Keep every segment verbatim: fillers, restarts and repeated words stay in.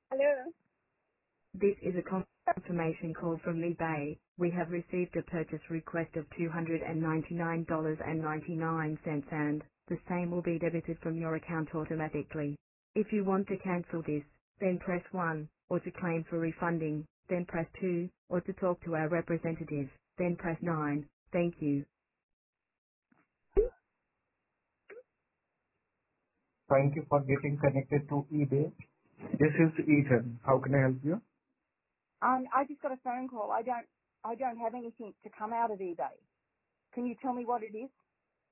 Hello. This is a confirmation call from eBay. We have received a purchase request of two hundred ninety-nine dollars and ninety-nine cents and the same will be debited from your account automatically. If you want to cancel this, then press one, or to claim for refunding, then press two, or to talk to our representative, then press nine. Thank you. Thank you for getting connected to eBay. This is Ethan. How can I help you? Um, I just got a phone call. I don't, I don't have anything to come out of eBay. Can you tell me what it is?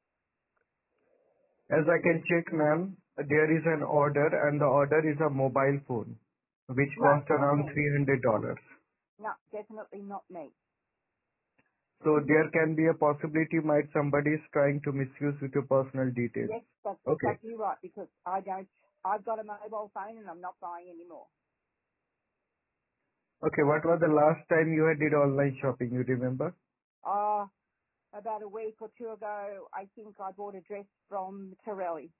As I can check, ma'am, there is an order and the order is a mobile phone which No, cost not around me. three hundred dollars. No, definitely not me. So there can be a possibility might somebody is trying to misuse with your personal details. Yes, that's Okay. exactly right because I don't, I've got a mobile phone and I'm not buying anymore. Okay, what was the last time you had did online shopping, you remember? Uh, about a week or two ago, I think I bought a dress from Torelli.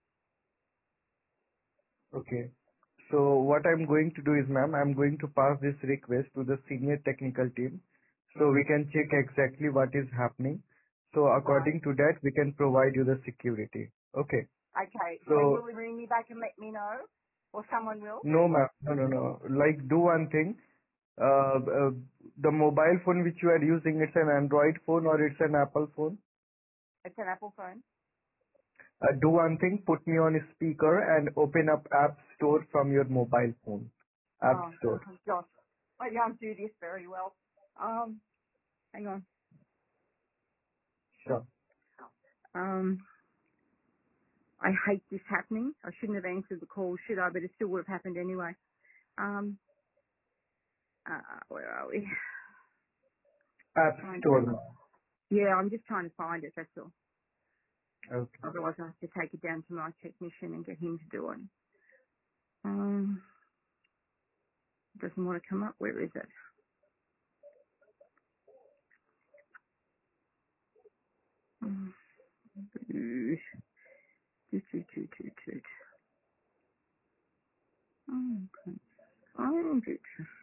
Okay. So what I'm going to do is, ma'am, I'm going to pass this request to the senior technical team so we can check exactly what is happening. So Right. according to that, we can provide you the security. Okay. Okay, so will So you ring me back and let me know? Or someone will? no, ma'am. No, no, no. Like do one thing. Uh, uh, the mobile phone which you are using, it's an Android phone or it's an Apple phone? It's an Apple phone. Uh, do one thing, put me on speaker and open up App Store from your mobile phone. App Oh, Store. gosh. I don't do this very well. Um, hang on. Sure. Um, I hate this happening. I shouldn't have answered the call, should I? But it still would have happened anyway. Um, uh, where are we? App Find it. Store, ma'am. Yeah, I'm just trying to find it, that's all. Okay. Otherwise I have to take it down to my technician and get him to do it. Um, doesn't want to come up. Where is it? Um, toot, toot, toot, toot, toot. Oh, okay. Find it.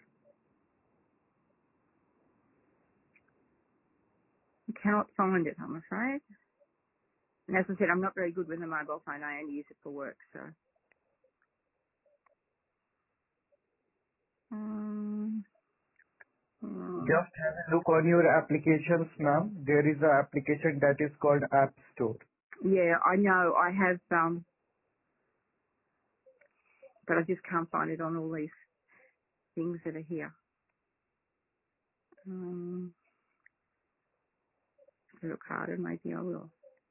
I cannot find it, I'm afraid. And as I said, I'm not very good with a mobile phone. I only use it for work, so. Um, um, Just have a look on your applications, ma'am. There is an application that is called App Store. yeah, I know. I have, um, but I just can't find it on all these things that are here. Um, if I look harder, maybe I will.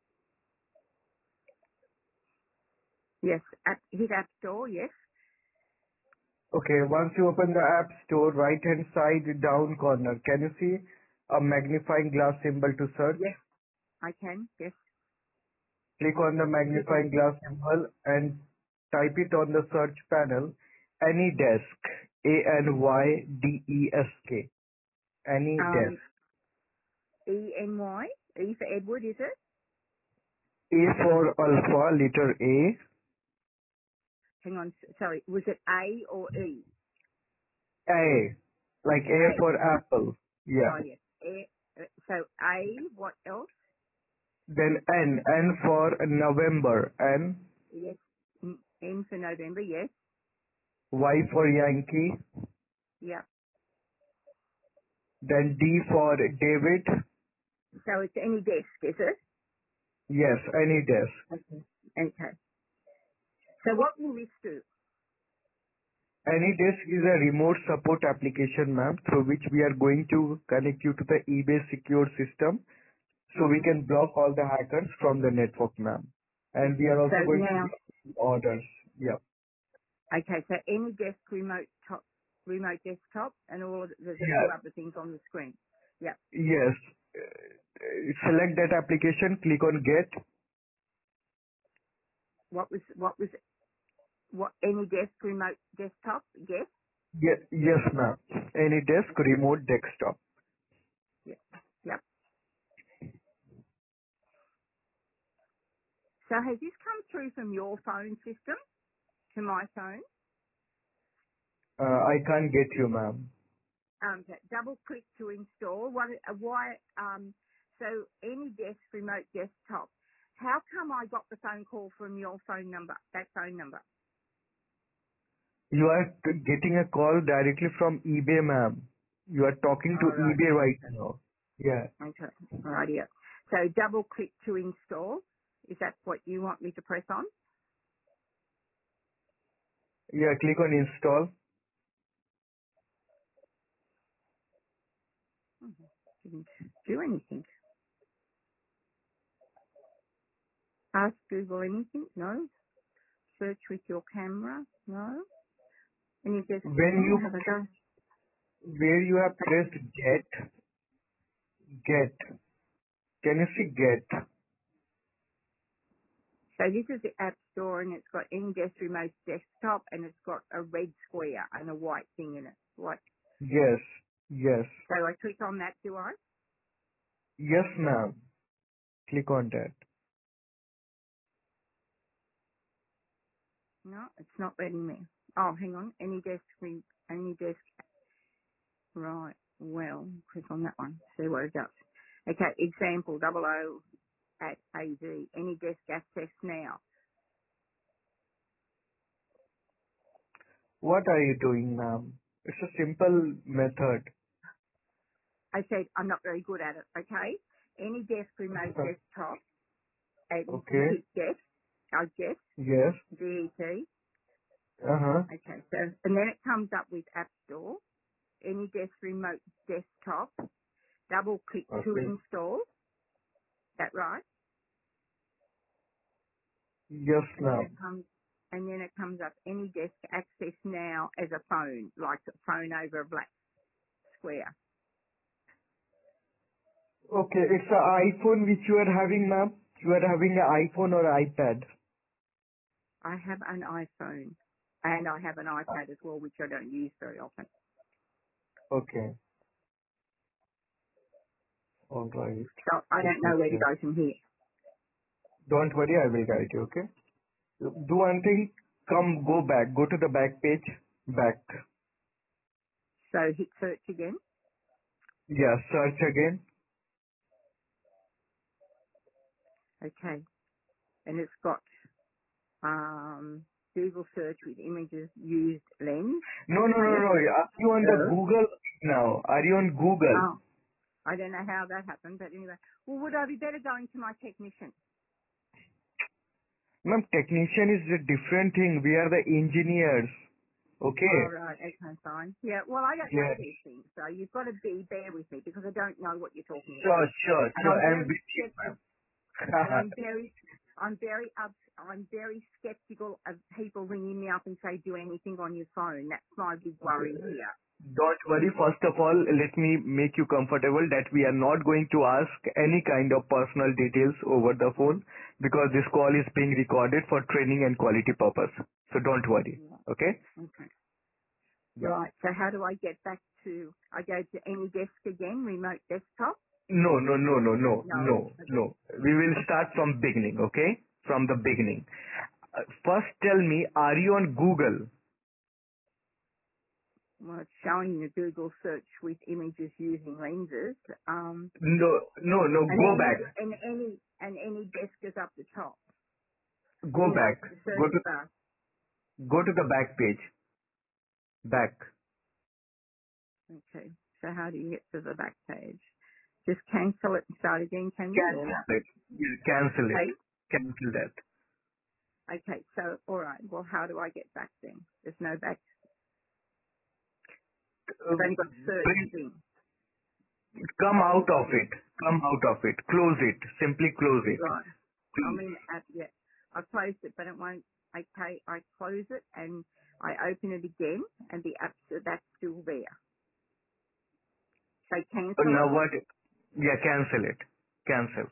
Yes, app, hit App Store, yes. Okay, once you open the App Store, right-hand side down corner, can you see a magnifying glass symbol to search? Yes, I can, yes. Click on the magnifying glass symbol and type it on the search panel, AnyDesk, A N Y D E S K, Um, AnyDesk. E N Y, E for Edward, is it? A for alpha, letter A, Hang on, s- sorry, was it A or E? A, like A A. for apple. Oh, Yeah. yes. A, uh, so A, what else? Then N, N for November, N, Yes. N N for November, yes. Y for Yankee, Yep. then D for David, So it's any desk, is it? yes, any desk. Okay. Okay. So what will this do? Any desk is a remote support application, ma'am, through which we are going to connect you to the eBay secure system so we Mm-hmm. can block all the hackers from the network, ma'am. And we are So also going to now, block orders. Yeah. okay, so any desk remote top, remote desktop and all of the, there's a few Yeah. other things on the screen. Yeah. Yes. Uh, select that application, click on get. What was, what was, what, any desk remote desktop? Yes. Ye- yes, ma'am. Any desk, remote desktop. Yeah. Yep. So has this come through from your phone system to my phone? Uh, I can't get you, ma'am. Um, okay, double click to install. What? uh, Why? Um, so any desk, remote desktop. How come I got the phone call from your phone number? That phone number. You are t- getting a call directly from eBay, ma'am. You are talking to All right. eBay right now. Yeah. Okay. Right. Yeah. So double click to install. Is that what you want me to press on? Yeah, click on install. Mhm. Didn't do anything. Ask Google anything? No. Search with your camera? No. Any just When oh, you, have a go. where you have pressed get, get, can you see get? So this is the App Store, and it's got Indesk Remote Desktop, and it's got a red square and a white thing in it. What? Yes, yes, So I click on that, do I? yes, ma'am. Click on that. No, it's not letting me. Oh, hang on. Any desk, re- any desk. Right. Well, click on that one. See what it does. Okay. Example: double O at A D. Any desk access now. What are you doing, ma'am? It's a simple method. I said I'm not very good at it. Okay. Any desk remote desktop, and you Okay. hit get. I guess Yes. D E T. Uh-huh. Okay. So and then it comes up with App Store. Any desk remote desktop. Double click to Okay. install. That right? Yes, And then it ma'am. comes and then it comes up any desk access now as a phone, like a phone over a black square. Okay, it's a iPhone which you are having, ma'am. You are having an iPhone or iPad. I have an iPhone and I have an iPad as well, which I don't use very often. Okay. All right. So I Let don't me know where to check. go from here. Don't worry, I will guide you, okay? Do one thing. Come, go back. Go to the back page. Back. So hit search again. Yeah, search again. Okay. And it's got um, Google search with images used lens. No, no, no, Yeah. no. Are you on the So, Google now? Are you on Google? oh, I don't know how that happened, but anyway. Well, would I be better going to my technician? Ma'am, technician is a different thing. We are the engineers. Okay? All right, okay, fine. Yeah, well, I don't know Yeah. these things, so you've got to be bear with me because I don't know what you're talking about, Sure, sure, and sure. I'm I'm very with you, skeptical. ma'am. And I'm very, I'm very up, I'm very skeptical of people ringing me up and say do anything on your phone. That's my big worry here. Don't worry. First of all, let me make you comfortable that we are not going to ask any kind of personal details over the phone because this call is being recorded for training and quality purpose. So don't worry. Right. Okay? Okay. Yeah. Right. So how do I get back to? I go to any desk again, remote desktop. No, no, no, no, no, No. no, Okay. no. We will start from beginning, okay? From the beginning. Uh, first tell me, are you on Google? Well, it's showing the Google search with images using lenses. Um, No, no, no, and go any, back. and any, and any desk is up the top. Go You know, back. the Go search to, bar. go to the back page. Back. Okay. So how do you get to the back page? Just cancel it and start again, can you? Or Cancel it. You cancel it. hey, Cancel that. okay. So all right. Well, how do I get back then? There's no back. Uh, I've only got search bring, thing. come out of Okay. it. Come out of it. Close it. Simply close it. Right. I'm Close. in the app yet. I closed it, but it won't. Okay. I close it and I open it again, and the app that's still there. So Uh, cancel Now it. what? Yeah, cancel it. Cancel.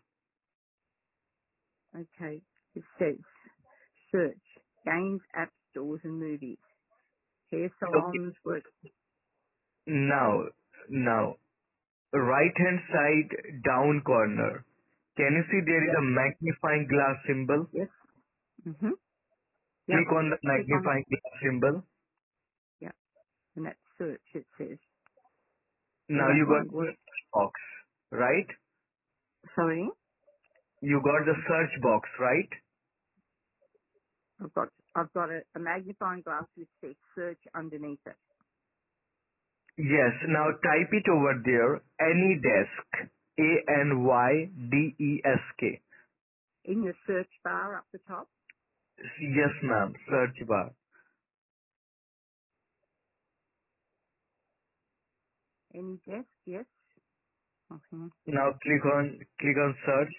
Okay. It says search games, app stores, and movies. Hair Okay. salons, work. Now, now, right hand side down corner. Can you see there is Yep. a magnifying glass symbol? Yes. Mhm. Yep. Click on the Click on it. magnifying glass symbol. Yep. And that's search, it says. So Now that you got won't work. box, right? Sorry? You got the search box, right? I've got, I've got a, a magnifying glass which says search underneath it. Yes. Now type it over there. AnyDesk. A N Y D E S K. In the search bar up the top. Yes, ma'am. Search bar. Any desk, yes. Okay. Now click on click on search.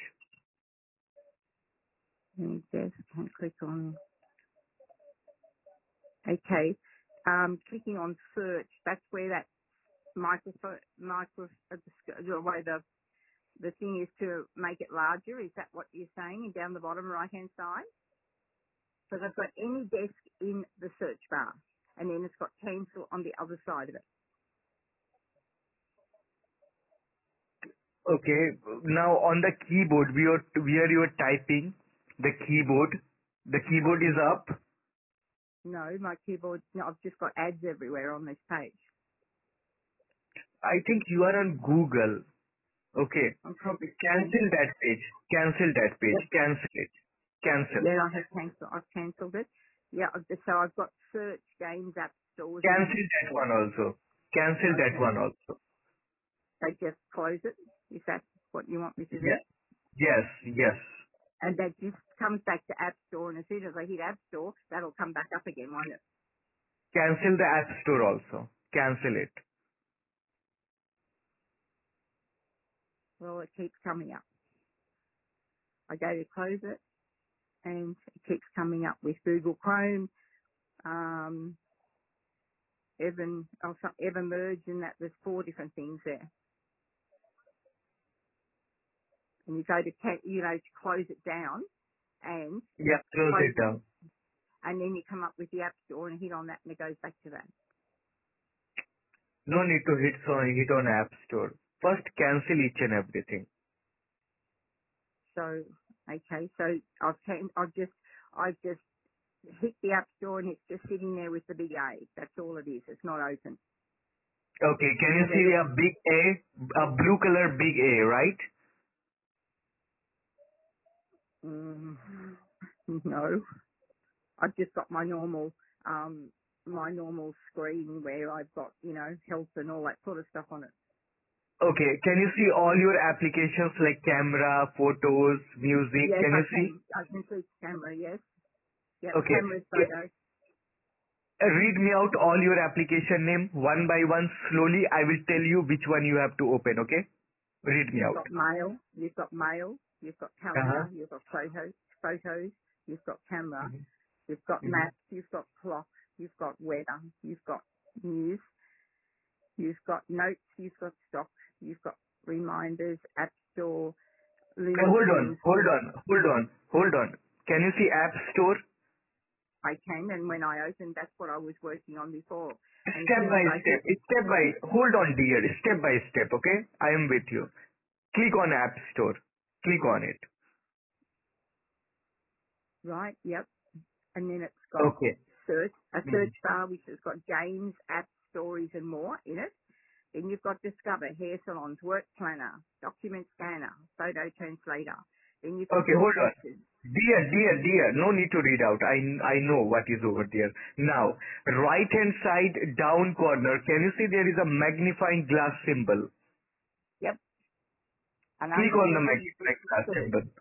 Any desk, and click on, okay. Um, clicking on search, that's where that microphone, micro, uh, the the way the, the thing is to make it larger. Is that what you're saying? And down the bottom right hand side? Because I've got any desk in the search bar. And then it's got cancel on the other side of it. Okay. Now on the keyboard, we are where you are typing the keyboard. The keyboard is up. No, my keyboard, no, I've just got ads everywhere on this page. I think you are on Google. Okay. I'm probably, Cancel that page. Cancel that page. yep, Cancel it. Cancel. yeah, I have cancelled, I've cancelled it. Yeah, I've just- so I've got search, games, apps, stores and Cancel more. that one also. Cancel that Okay. one also. So just close it. Is that what you want me to do? Yes. Yes. Yes. And that just comes back to App Store, and as soon as I hit App Store, that'll come back up again, won't it? Cancel the App Store also. Cancel it. Well, it keeps coming up. I go to close it, and it keeps coming up with Google Chrome, um, Evan, oh, some, Evermerge, and that. There's four different things there. And you go to, ca- you know, to close it down, and Yeah. Close close it it, down. and then you come up with the App Store and hit on that, and it goes back to that. No need to hit so hit on App Store. First cancel each and everything. So, okay, so I've, can, I've just, I've just hit the App Store and it's just sitting there with the big A. That's all it is. It's not open. Okay. Can you And see then it, a big A? A blue color big A, right? mm, no, I've just got my normal, um, my normal screen where I've got, you know, health and all that sort of stuff on it. Okay. Can you see all your applications like camera, photos, music? Yes, Can I you see? can. I can see camera. Yes. Yep. Okay. Cameras, Yeah. photos. Uh, Read me out all your application name one by one slowly. I will tell you which one you have to open. Okay. Read me You've out. got mail. You've got mail. You've got Uh-huh. calendar. You've got photos. Photos. You've got camera. Mm-hmm. You've got Mm-hmm. maps. You've got clock. You've got weather. You've got news. You've got notes. You've got stock. You've got reminders. App Store. Uh, Looney hold on. Tunes. Hold on. Hold on. Hold on. Can you see App Store? I can, and when I opened, that's what I was working on before. And as Step soon by as I step. hit, Step by. Hold on, dear. Step by step. Okay. I am with you. Click on App Store. Click on it. right, yep, and then it's got Okay. search, a Mhm. search bar which has got games, apps, stories, and more in it. Then you've got Discover, hair salons, work planner, document scanner, photo translator. Then you've got Okay, hold on. resources. Dear, dear, dear, no need to read out. I, I know what is over there. Now, right hand side down corner, can you see there is a magnifying glass symbol? Yep, and Click on the underneath it is magnifying the glass search. symbol.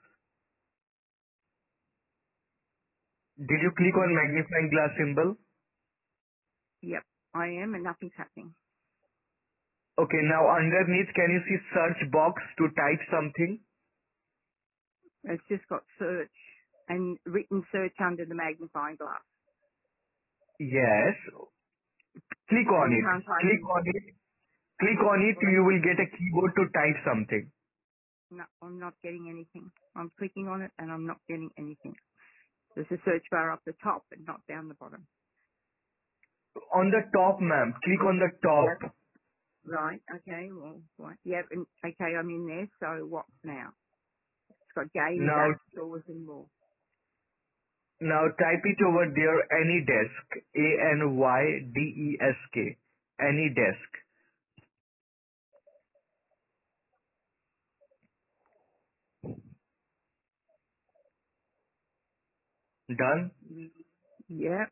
Did you click on magnifying glass symbol? Yep, I am, and nothing's happening. Okay, now underneath, can you see search box to type something? It's just got search and written search under the magnifying glass. Yes. Click And on you it. can't type Click in. on it. Click on it, Well, you will get a keyboard to type something. no, I'm not getting anything. I'm clicking on it and I'm not getting anything. There's a search bar up the top but not down the bottom. On the top, ma'am, click on the Yep. top. Right. Okay. Well, right. Yep. And, okay. I'm in there. So what now? It's got games, Now apps, stores and more. Now type it over there, AnyDesk, A N Y D E S K, AnyDesk. Done? Mm, yeah.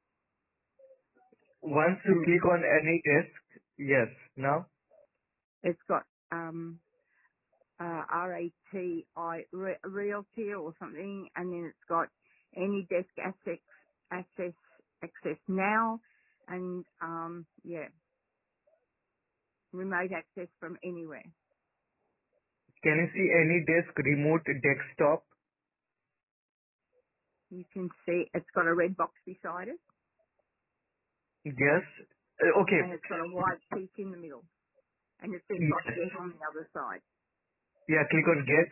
Once you And click on AnyDesk, yes, now? it's got um uh, R A T I re- Realty or something, and then it's got any desk access access access now, and um yeah, remote access from anywhere. Can you see AnyDesk remote desktop? You can see it's got a red box beside it, Yes. Uh, okay. and it's got a white piece in the middle, and it says got Yes. get on the other side, Yeah, click on Get.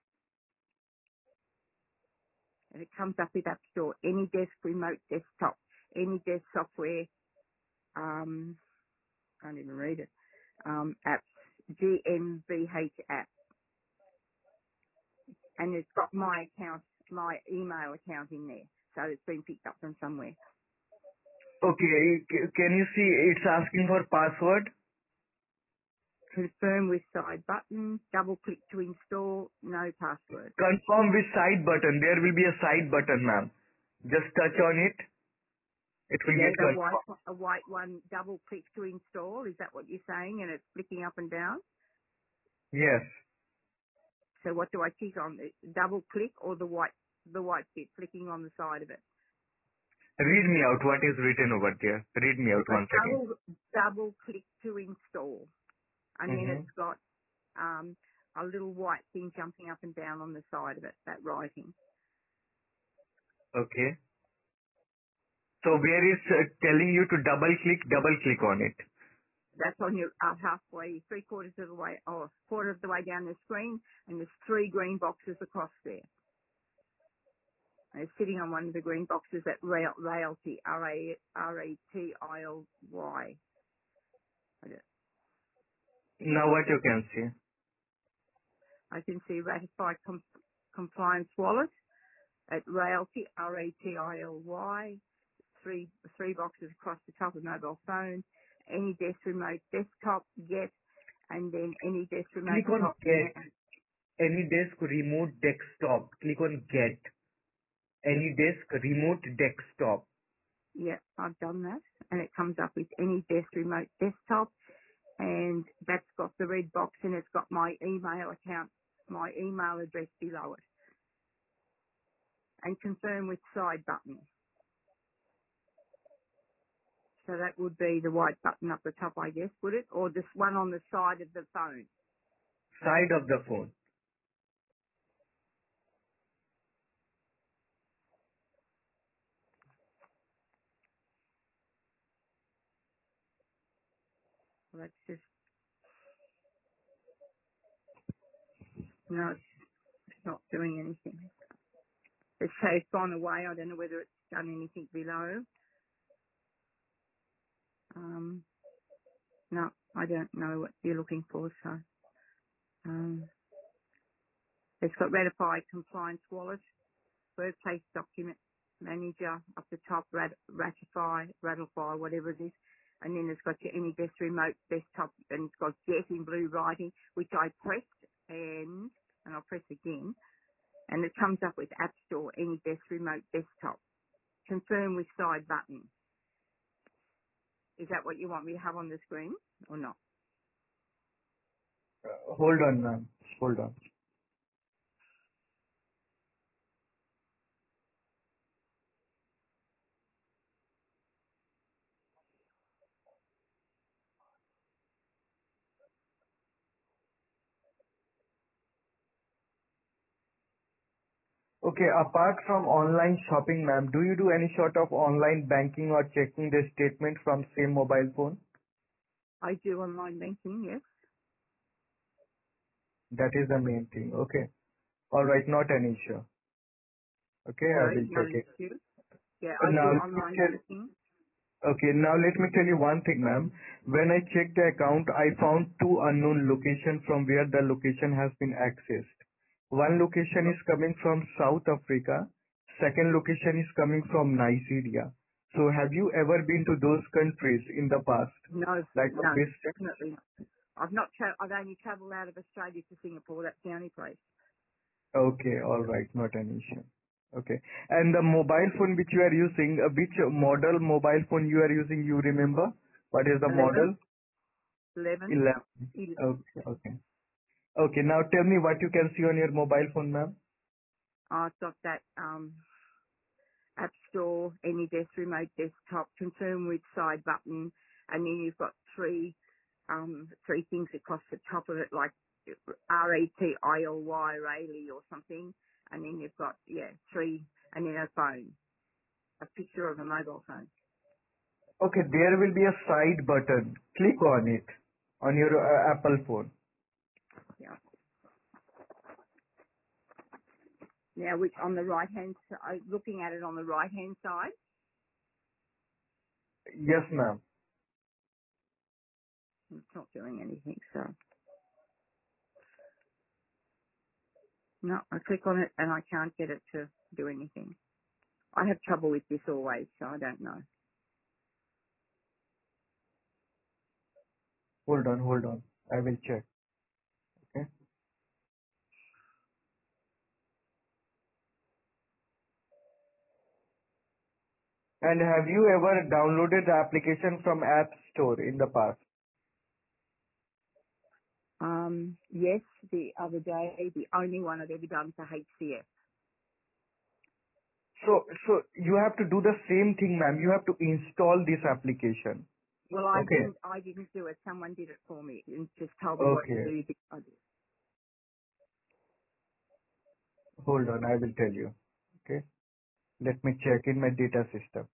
and it comes up with App Store, any desk remote desktop, any desk software. Um, can't even read it. Um, apps, G M B H app. And it's got my account, my email account in there. So it's been picked up from somewhere. Okay, c- can you see it's asking for password? Confirm with side button, double click to install, no password. Confirm with side button. There will be a side button, ma'am. Just touch on it. It will Yeah, get the white, confirmed. a white one, double click to install. Is that what you're saying? And it's flicking up and down. Yes. So what do I click on? The double click or the white, the white bit flicking on the side of it? Read me out what is written over there. Read me out A once again. double, double click to install. And then Mm-hmm. it's got, um, a little white thing jumping up and down on the side of it, that writing. Okay. So where is uh, telling you to double click, double click on it. That's on your uh, halfway, three quarters of the way, or quarter of the way down the screen, and there's three green boxes across there. And it's sitting on one of the green boxes at Rail, Railty, R A R A T I L Y. I don't- Now what you can see. I can see Ratify com- Compliance Wallet at Railty, R A T I L Y. Three, three boxes across the top of mobile phone. Any desk remote desktop, get, and then any desk remote Click on top Get. now. AnyDesk remote desktop. Click on Get. AnyDesk remote desktop. Yeah, I've done that. And it comes up with any desk remote desktop, and that's got the red box, and it's got my email account, my email address below it. And confirm with side button. So that would be the white button up the top, I guess, would it? Or this one on the side of the phone. Side of the phone. Well, that's just, no, it's not doing anything. It's, so it's gone away. I don't know whether it's done anything below. Um, no, I don't know what you're looking for, so, um, it's got ratified compliance wallet. Workplace document manager up the top, rat, ratify, ratify, whatever it is. And then it's got your any desk remote desktop, and it's got get in blue writing, which I pressed, and, and I'll press again, and it comes up with App Store, any desk remote desktop. Confirm with side button. Is that what you want me to have on the screen or not? Uh, hold on, ma'am. Hold on. Okay, apart from online shopping, ma'am, do you do any sort of online banking or checking the statement from same mobile phone? I do online banking, yes. That is the main thing. Okay. All right, not an issue. Okay, I Sorry, will not check an it. issue. Yeah, Uh, I Now, do let me online tell, banking. okay, now let me tell you one thing, ma'am. When I checked the account, I found two unknown locations from where the location has been accessed. One location is coming from South Africa, Second location is coming from Nigeria. So have you ever been to those countries in the past? No, Like a no, best. definitely not. I've not. Tra- I've only travelled out of Australia to Singapore. That's the only place. Okay, all right, not an issue. Okay. And the mobile phone which you are using, uh, which model mobile phone you are using, you remember? What is the Eleven, model? eleven. eleven. Ele- Okay, okay. Okay, now tell me what you can see on your mobile phone, ma'am. I've got that um, App Store, AnyDesk Remote Desktop, confirm with side button, and then you've got three um, three things across the top of it, like R A T I L Y, Rayleigh or something, and then you've got yeah three, and then a phone, a picture of a mobile phone. Okay, there will be a side button. Click on it on your uh, Apple phone. Yeah. Now, which on the right hand, looking at it on the right hand side, Yes, ma'am. it's not doing anything. So no, I click on it and I can't get it to do anything. I have trouble with this always, so I don't know. Hold on, hold on. I will check. Okay. And have you ever downloaded the application from App Store in the past? Um, yes, the other day, the only one I've ever done for H C F. So, so you have to do the same thing, ma'am. You have to install this application. Well, I Okay. didn't, I didn't do it. Someone did it for me and just told me what to Okay. do. I did. Hold on. I will tell you. Okay. Let me check in my data system.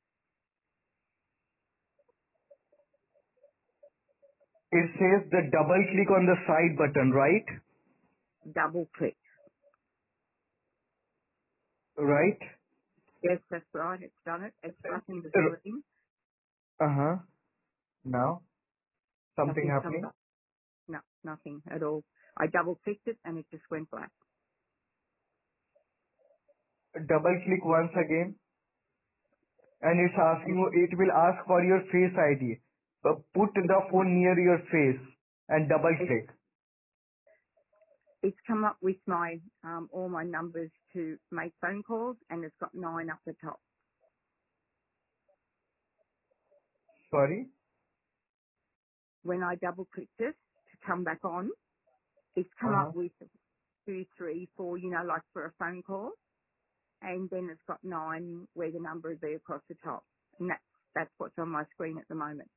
It says the double click on the side button, right? Double click. Right? Yes, that's right. It's done it. It's flashing the Uh screen. huh. Now, something Nothing's come happening. up. No, nothing at all. I double clicked it and it just went black. Double click once again. And it's asking you, it will ask for your face I D. Uh, put the phone near your face and double It's click. it's come up with my um, all my numbers to make phone calls, and it's got nine up the top. Sorry. When I double clicked it to come back on, it's come Uh-huh. up with two, three, four, you know, like for a phone call, and then it's got nine where the number would be across the top, and that's that's what's on my screen at the moment.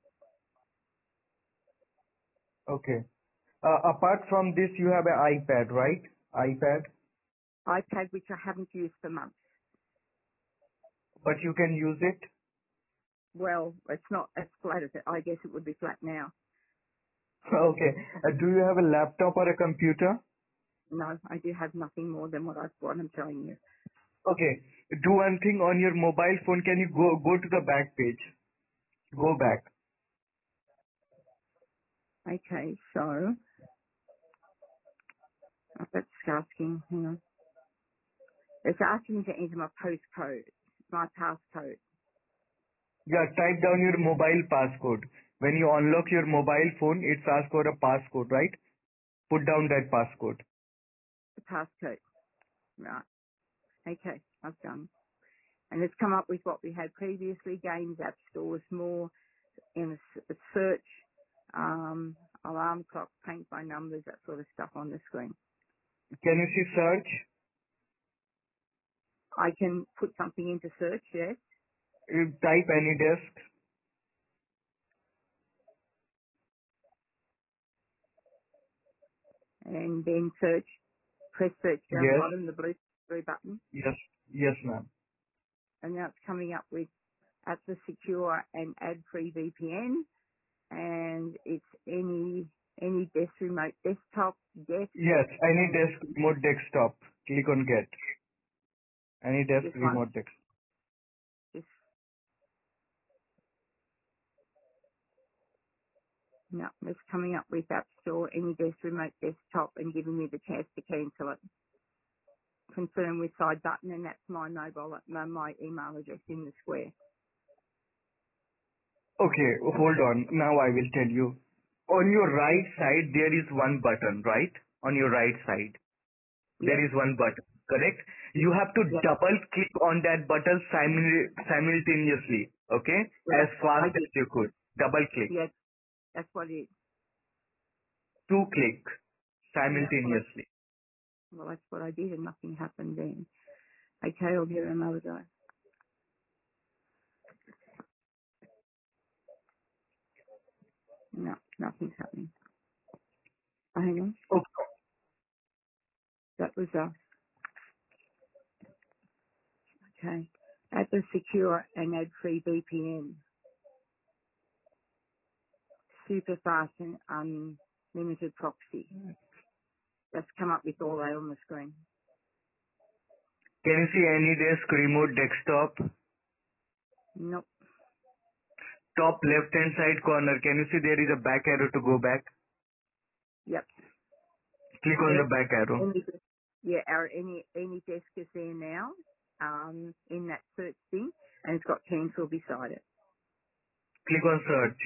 Okay. Uh, apart from this, you have an iPad, right? iPad, iPad, which I haven't used for months. but you can use it. Well, it's not as flat as it. I guess it would be flat now. Okay. Uh, do you have a laptop or a computer? No, I do have nothing more than what I've what I'm telling you. Okay. Do one thing on your mobile phone. Can you go go to the back page? Go back. Okay, so uh, that's asking. Hang on. It's asking me to enter my postcode, my passcode. Yeah, type down your mobile passcode. When you unlock your mobile phone, it's asked for a passcode, right? Put down that passcode. The passcode. Right. Okay, I've done. And it's come up with what we had previously, games, app stores, more, in a, s- a search, um, alarm clock, paint by numbers, that sort of stuff on the screen. Can you see search? I can put something into search, yes, You type any desk. and then search, press search down the Yes. bottom, the blue, blue button, Yes. Yes, ma'am. and now it's coming up with Atlas Secure and ad-free V P N, and it's any any desk remote desktop, desk, Yes. Any and desk remote desktop. Click on get. Any desk this one. remote desktop. This no, it's coming up with App Store, any desk remote desktop, and giving me the chance to cancel it. confirm with side button, and that's my mobile, my, my email address in the square. Okay, hold on. Now I will tell you. On your right side, there is one button, right? On your right side, there Yes, is one button, correct? You have to yes, double click on that button simul- simultaneously, okay? yes, As I fast as did. you could. Double click. Yes, that's what it is. Two click Yeah, well, simultaneously. well, that's what I did, and nothing happened then. Okay, I'll give it another go. No, nothing's happening. Oh, hang on. Okay. That was us. Okay. Add the secure and ad-free V P N. Super fast and unlimited proxy. That's come up with all that on the screen. Can you see AnyDesk remote desktop? Nope. Top left hand side corner, can you see there is a back arrow to go back? Yep. Click on the Yes. back arrow. Any, yeah, our any any desk is there now, um, in that search thing, and it's got cancel beside it. Click on search.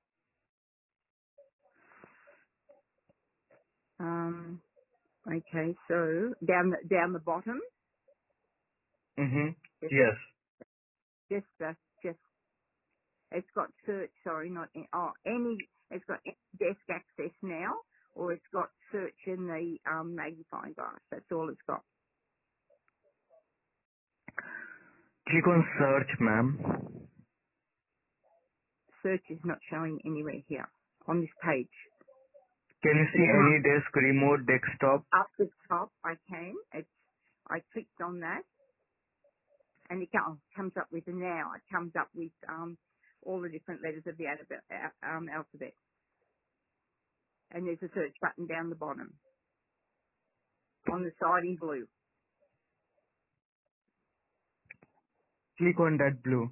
Um, okay, so down the down the bottom, Mm-hmm. just Yes. just uh, just it's got search. Sorry, not in, oh any. It's got desk access now, or it's got search in the um, magnifying glass. That's all it's got. Click on search, ma'am. Search is not showing anywhere here on this page. Can you see It's not AnyDesk remote desktop? up the top. I can. It's I clicked on that, and it co- comes up with a now. It comes up with um, all the different letters of the alphabet, um, alphabet, and there's a search button down the bottom on the side in blue. Click on that blue.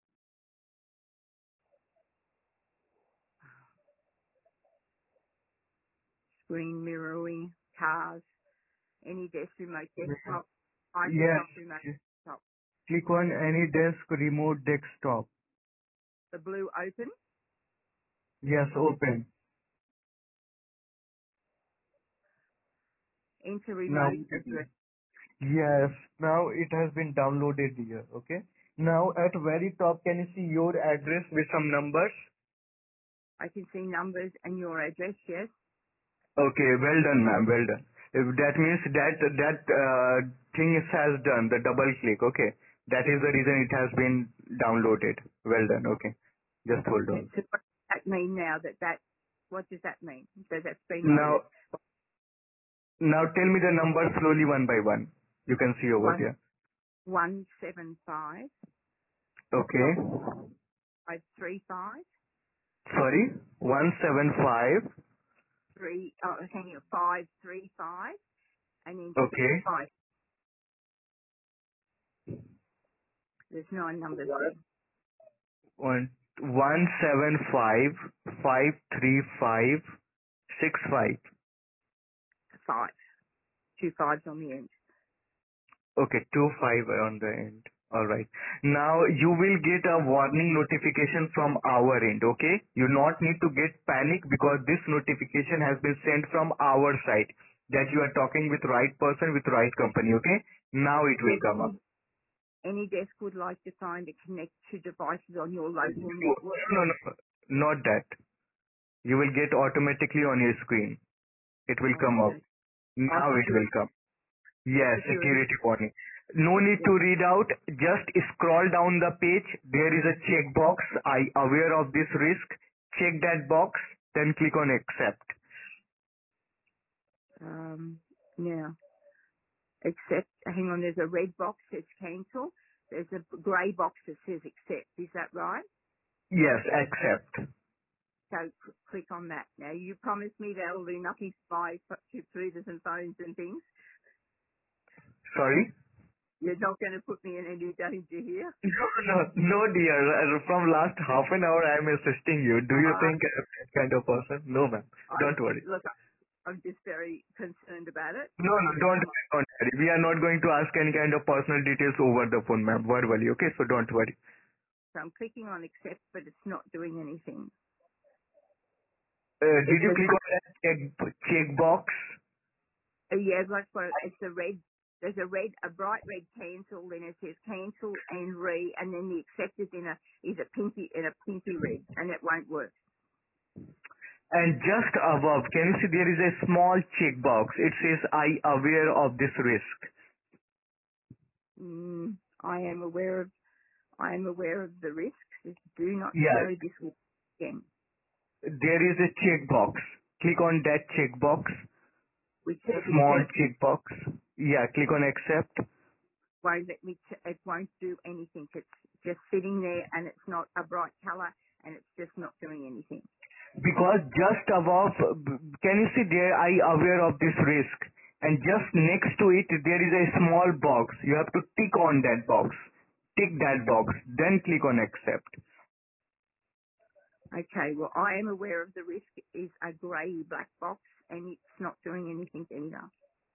Screen mirroring, cars, any desk remote desktop, Yes. Microsoft remote desktop. Click on AnyDesk remote desktop. The blue open, Yes, open. enter Now, remote address. yes, now it has been downloaded here, okay? Now at very top, can you see your address with some numbers? I can see numbers and your address, yes. Okay, well done, ma'am. Well done. If that means that that uh, thing is has done the double click. Okay, that is the reason it has been downloaded. Well done. Okay, just hold on. So what does that mean now that that, what does that mean? So that's been loaded. Now, now tell me the numbers slowly one by one. You can see over One, there. one, seven, five, Okay. five, three, five, Sorry, one seven five. three, oh, hang on, five, three, five, and then six, Okay. five. There's nine numbers there. One one seven five five three five six five. Five. Two fives on the end. Okay, two five on the end. All right. Now you will get a warning notification from our end, okay? You not need to get panic because this notification has been sent from our side that you are talking with right person with right company, okay? Now it will Said come up. any, any desk would like to find and connect to devices on your local No, network. no, no, not that. You will get automatically on your screen. It will Oh, come up. okay. Oh, Now it will security, come. Yes, security. security warning. No need Yeah. to read out. Just scroll down the page. There is a checkbox. I aware of this risk. Check that box. Then click on accept. Um, now, accept, hang on, there's a red box that says cancel. There's a grey box that says accept. Is that right? Yes, accept. So c- click on that. Now you promised me that'll do nothing to my f- computers and phones and things. Sorry? You're not going to put me in any danger here. No, no, no, dear. Uh, From last half an hour, I am assisting you. Do you Uh, think I'm that kind of person? No, ma'am. I Don't worry. look. I'm just very concerned about it. No, no, don't, don't worry. We are not going to ask any kind of personal details over the phone, ma'am, verbally, okay? So don't worry. So I'm clicking on accept, but it's not doing anything. Uh, It did you says, click on that check, check box? uh, yeah, like what, it's a red, there's a red, a bright red cancel, then it says cancel and re, and then the accept is in a, is a pinky, in a pinky red, and it won't work. And just above, can you see there is a small checkbox? It says, I aware of this risk. Mm, I am aware of, I am aware of the risks. Do not Yeah, show this again. there is a checkbox. Click on that checkbox, Which says small accept, checkbox. Yeah, click on accept. won't let me, t- it won't do anything. It's just sitting there and it's not a bright colour and it's just not doing anything. Because just above, can you see there, I aware of this risk. And just next to it, there is a small box. You have to tick on that box. Tick that box. Then click on accept. Okay, well, I am aware of the risk is a grey black box and it's not doing anything either.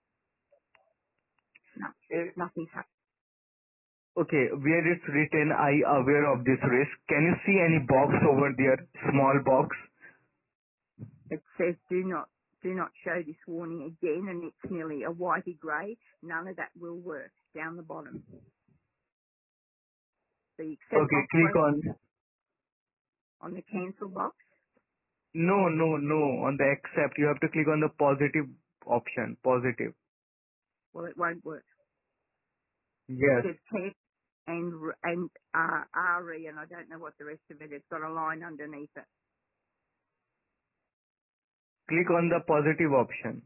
No, Eh, nothing's happening. Okay, where it's written, I aware of this risk. Can you see any box over there? Small box. It says do not, do not show this warning again and it's nearly a whitey grey. None of that will work down the bottom. The accept Okay, box click won't, on, on the cancel box, no, no, no, on the accept. You have to click on the positive option, positive. well, it won't work. It Yes. says cancel and, r- and, uh, R E and I don't know what the rest of it, it's got a line underneath it. Click on the positive option.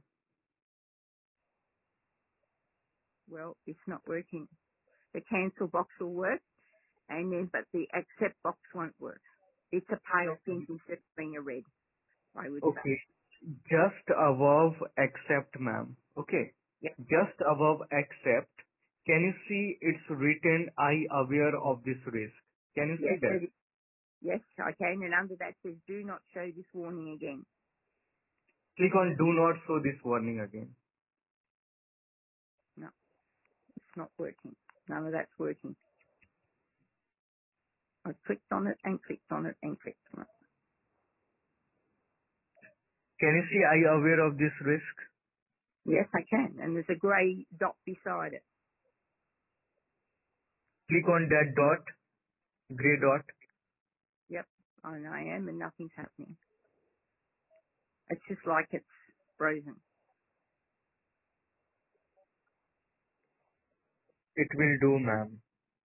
Well, it's not working. The cancel box will work and then, but the accept box won't work. It's a pale pink instead of being a red, I would say. Okay. Just above accept, ma'am. Okay. Yep. Just above accept, can you see it's written, I aware of this risk? Can you see Yes, that? it is. Yes, I can. And under that says, do not show this warning again. Click on do not show this warning again. No, it's not working. None of that's working. I clicked on it and clicked on it and clicked on it. Can you see I aware of this risk? Yes, I can. And there's a grey dot beside it. Click on that dot, gray dot. Yep, and I am, and nothing's happening. It's just like it's frozen. It will do, ma'am.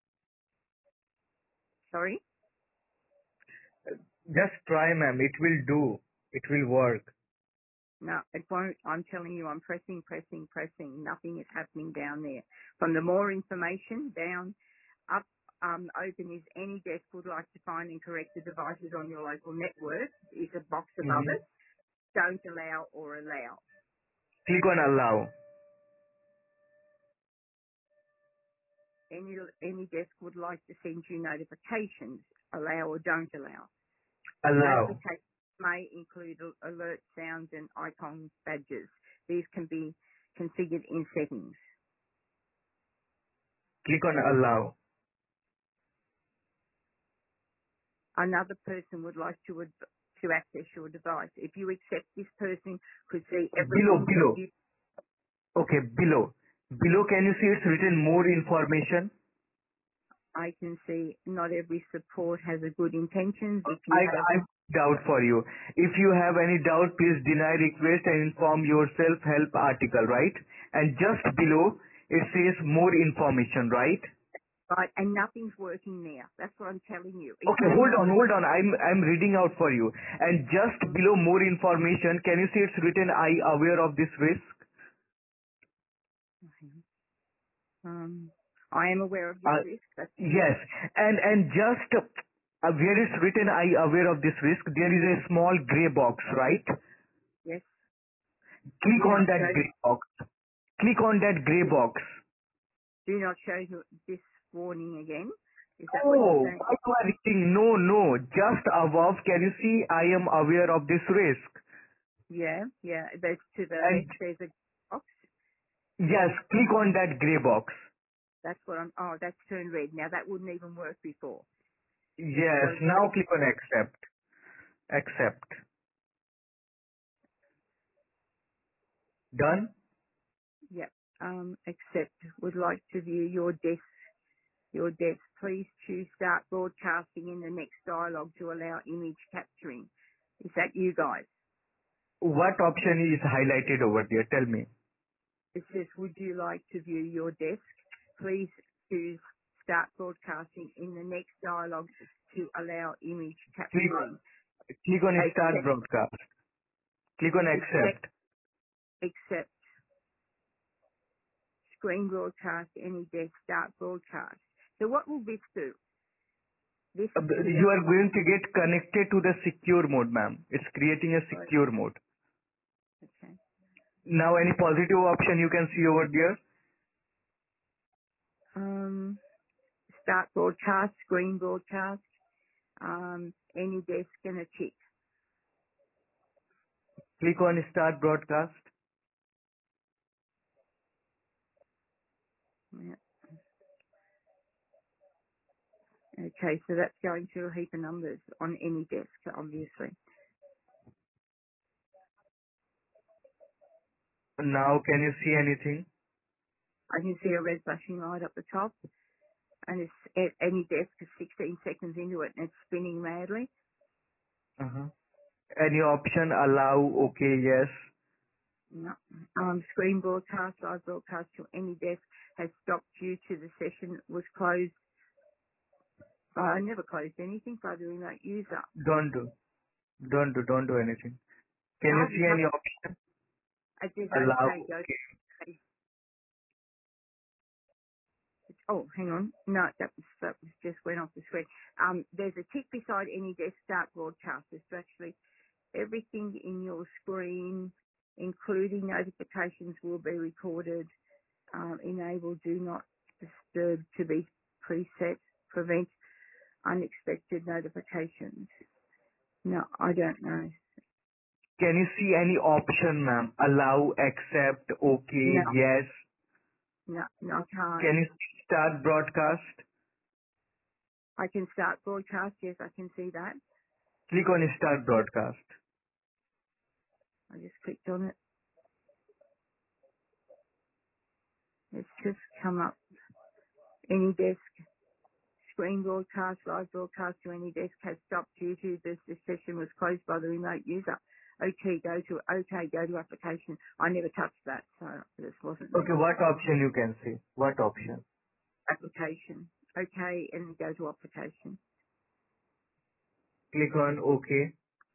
Sorry? Just try, ma'am. It will do. It will work. No, it won't. I'm telling you, I'm pressing, pressing, pressing. Nothing is happening down there. From the more information down, up, um, open is any desk would like to find and correct the devices on your local network is a box above hmm it. Don't allow or allow. Click on allow. Any, any desk would like to send you notifications, allow or don't allow. Allow. Notifications may include al- alert sounds and icon badges. These can be configured in settings. Click on allow. Another person would like to ad- to access your device. If you accept, this person could see Below, everything that below. you. Okay, below. Below, can you see it's written more information? I can see not every support has a good intentions. If you I, have, I doubt for you. If you have any doubt, please deny request and inform yourself help article, right? And just below, it says more information, right? right, and nothing's working there. That's what I'm telling you. It's Okay, hold saying, on, hold on. I'm, I'm reading out for you. And just below more information, can you see it's written, I aware of this risk? um, I am aware of this Uh, risk. That's yes. And, and just uh, where it's written, I aware of this risk, there is a small gray box, right? yes. Click Do on not that show. gray box. Click on that gray box. Do not show you this warning again. Is that what you're Oh, saying? why you are reading? No, no. Just above, can you see I am aware of this risk? Yeah, yeah. There's to the And left. There's a box. yes, click on that grey box. That's what I'm. Oh, that's turned red. Now that wouldn't even work before. Yes, So now click on accept. Accept. Done? yeah. Um, accept. Would like to view your desk. Your desk. Please choose start broadcasting in the next dialogue to allow image capturing. Is that you guys? What option is highlighted over there? Tell me. It says, would you like to view your desk? Please choose start broadcasting in the next dialogue to allow image Click, capturing. click on start Accept, broadcast. Click on accept, accept. accept. Screen broadcast, any desk, start broadcast. So what will this do? This, Uh, You are going to get connected to the secure mode, ma'am. It's creating a secure mode. okay. Now any positive option you can see over there? Um, start broadcast, screen broadcast, um, any desk and a tick. Click on start broadcast. Yeah. Okay, so that's going to a heap of numbers on any desk, obviously. Now can you see anything? I can see a red flashing light up the top, and it's at any desk is sixteen seconds into it, and it's spinning madly. Uh-huh. Any option allow, okay, yes. No. Um, screen broadcast, live broadcast to any desk has stopped due to the session was closed. Uh, I never closed anything by the remote user. Don't do. Don't do. Don't do anything. Can I you haven't see any touched. option? I did Allow, okay. Go. okay. Oh, hang on. No, that was that was just went off the screen. Um, there's a tick beside any desk start broadcast. It's actually everything in your screen, including notifications, will be recorded. Um, enable do not disturb to be preset. Prevent unexpected notifications. No, I don't know. Can you see any option, ma'am? Allow, accept, okay, No, yes. no, no, I can't. Can you start broadcast? I can start broadcast. Yes, I can see that. Click on start broadcast. I just clicked on it. It's just come up. Any desk, screen broadcast, live broadcast to any desk has stopped due to this, this session was closed by the remote user. Okay, go to, okay, go to application. I never touched that, so this wasn't me. Okay, what option you can see? What option? Application. Okay, and then go to application. Click on okay.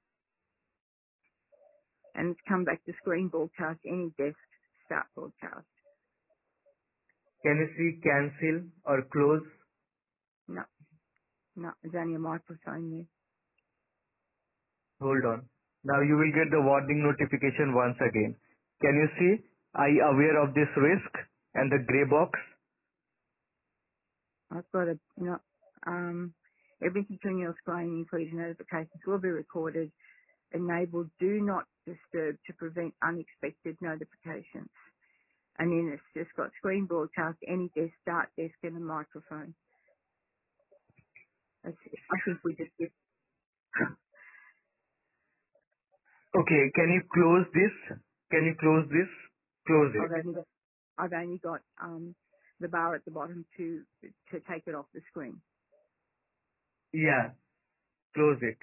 And it's come back to screen broadcast, any desk, start broadcast. Can you see cancel or close? No, no, there's only a microphone there. Hold on. Now you will get the warning notification once again. Can you see? Are you aware of this risk and the gray box? I've got a, you know, um, everything on your screen, including notifications, will be recorded. Enable do not disturb to prevent unexpected notifications. And then it's just got screen broadcast, any desk, start desk, and a microphone. That's it. I think we just did. Okay, can you close this? Can you close this? Close I've it. only got, I've only got um, the bar at the bottom to to take it off the screen. Yeah, close it.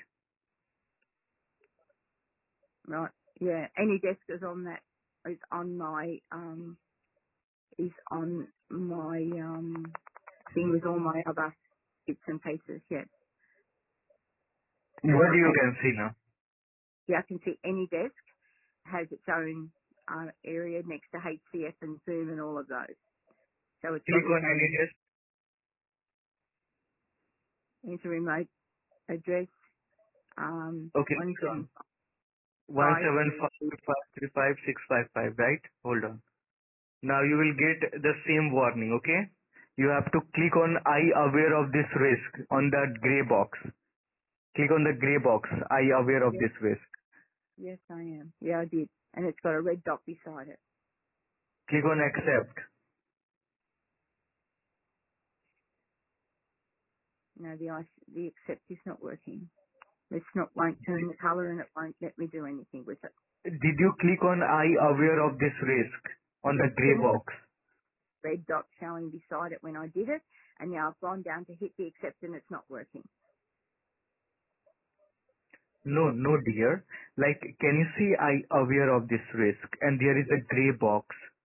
Right? Yeah. Any desk is on that is on my um is on my um thing with all my other bits and pieces. Yeah. What you Okay. can see now? Yeah, I can see any desk has its own uh, area next to H C F and Zoom and all of those. So it's got Click its on own any desk. enter remote address. Um, Okay, one click seven on one five seven three two. five five three five six five five, right? Hold on. Now you will get the same warning, okay? You have to click on I aware of this risk on that gray box. Click on the gray box, I aware of Yeah, this risk. Yes, I am. Yeah, I did. And it's got a red dot beside it. Click on accept. No, the ice, the accept is not working. It's not, won't turn the colour and it won't let me do anything with it. Did you click on I aware of this risk on the gray There was box? a red dot showing beside it when I did it, and now I've gone down to hit the accept and it's not working. No, no dear. Like, can you see I aware of this risk? And there is a gray box.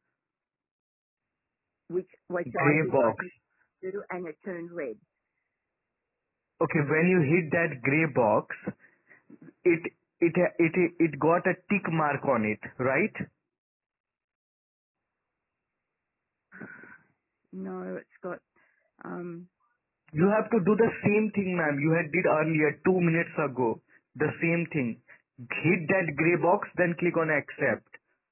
Which, which I Gray did box. do, and it turned red. Okay, when you hit that gray box, it, it, it, it got a tick mark on it, right? No, it's got, um, You have to do the same thing, ma'am. You had did earlier, two minutes ago. The same thing. Hit that gray box, then click on accept.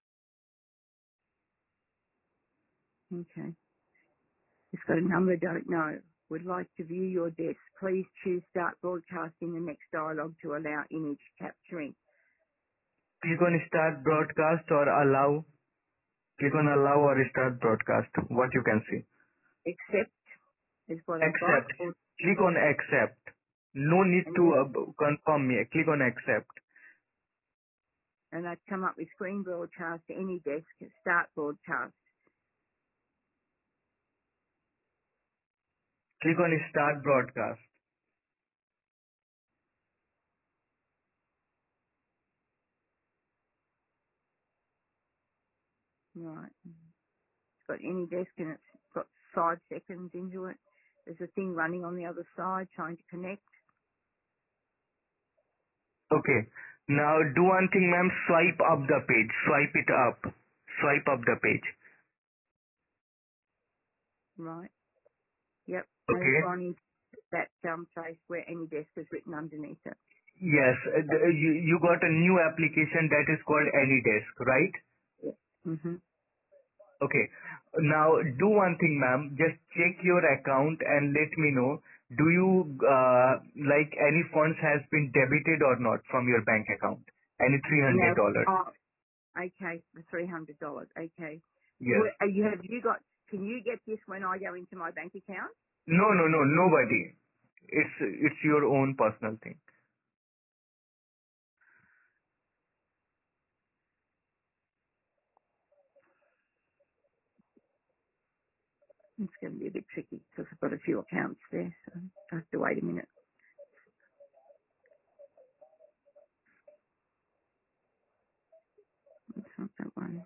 okay. It's got a number, don't know. Would like to view your desk. Please choose start broadcasting the next dialogue to allow image capturing. Click on start broadcast or allow. Click on allow or start broadcast. What you can see. Accept is what I've got. Accept. Or, Click on accept. No need and to then, uh, confirm me. Click on accept. and I've come up with screen broadcast to any desk, start broadcast. Click on start broadcast. Right. It's got any desk and it's got five seconds into it. There's a thing running on the other side trying to connect. Okay. Now do one thing, ma'am. Swipe up the page. Swipe it up. Swipe up the page. Right. Yep. And it's Okay. gone into that um, place where any desk is written underneath it. Yes. uh, the- You, you got a new application that is called AnyDesk, right? Yep. Mhm. Okay. Now do one thing, ma'am. Just check your account and let me know. Do you uh, like any funds has been debited or not from your bank account? Any three hundred No. dollars? Oh, okay. The three hundred dollars. Okay. Yes. Well, are you have you got? Can you get this when I go into my bank account? No, no, no. Nobody. It's it's your own personal thing. It's going to be a bit tricky because I've got a few accounts there, so I have to wait a minute. It's not that one.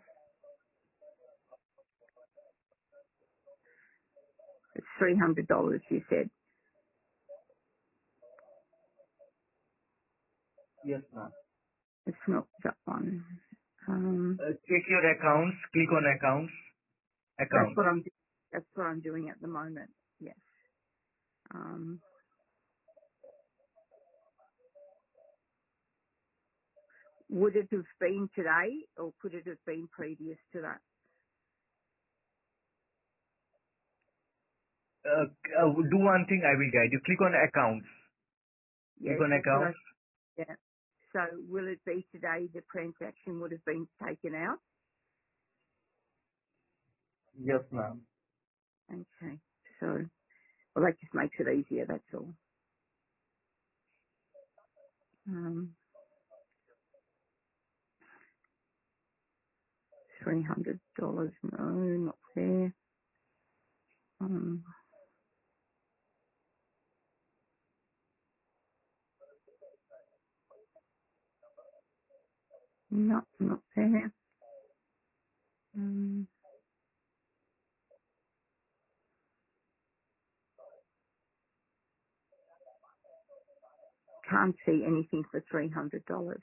It's three hundred dollars. You said Yes, ma'am. it's not that one. Um, Uh, check your accounts. Click on accounts. that's Accounts. what I'm. That's what I'm doing at the moment. Yes. Um, would it have been today, or could it have been previous to that? Uh, uh, do one thing. I will guide you. Click on accounts. Click Yes, on that's what I. accounts. Yeah. So will it be today the transaction would have been taken out? Yes, ma'am. Okay. So, well, that just makes it easier. That's all. Um, three hundred dollars. No, not fair. Um, not not fair. Um, can't see anything for three hundred dollars.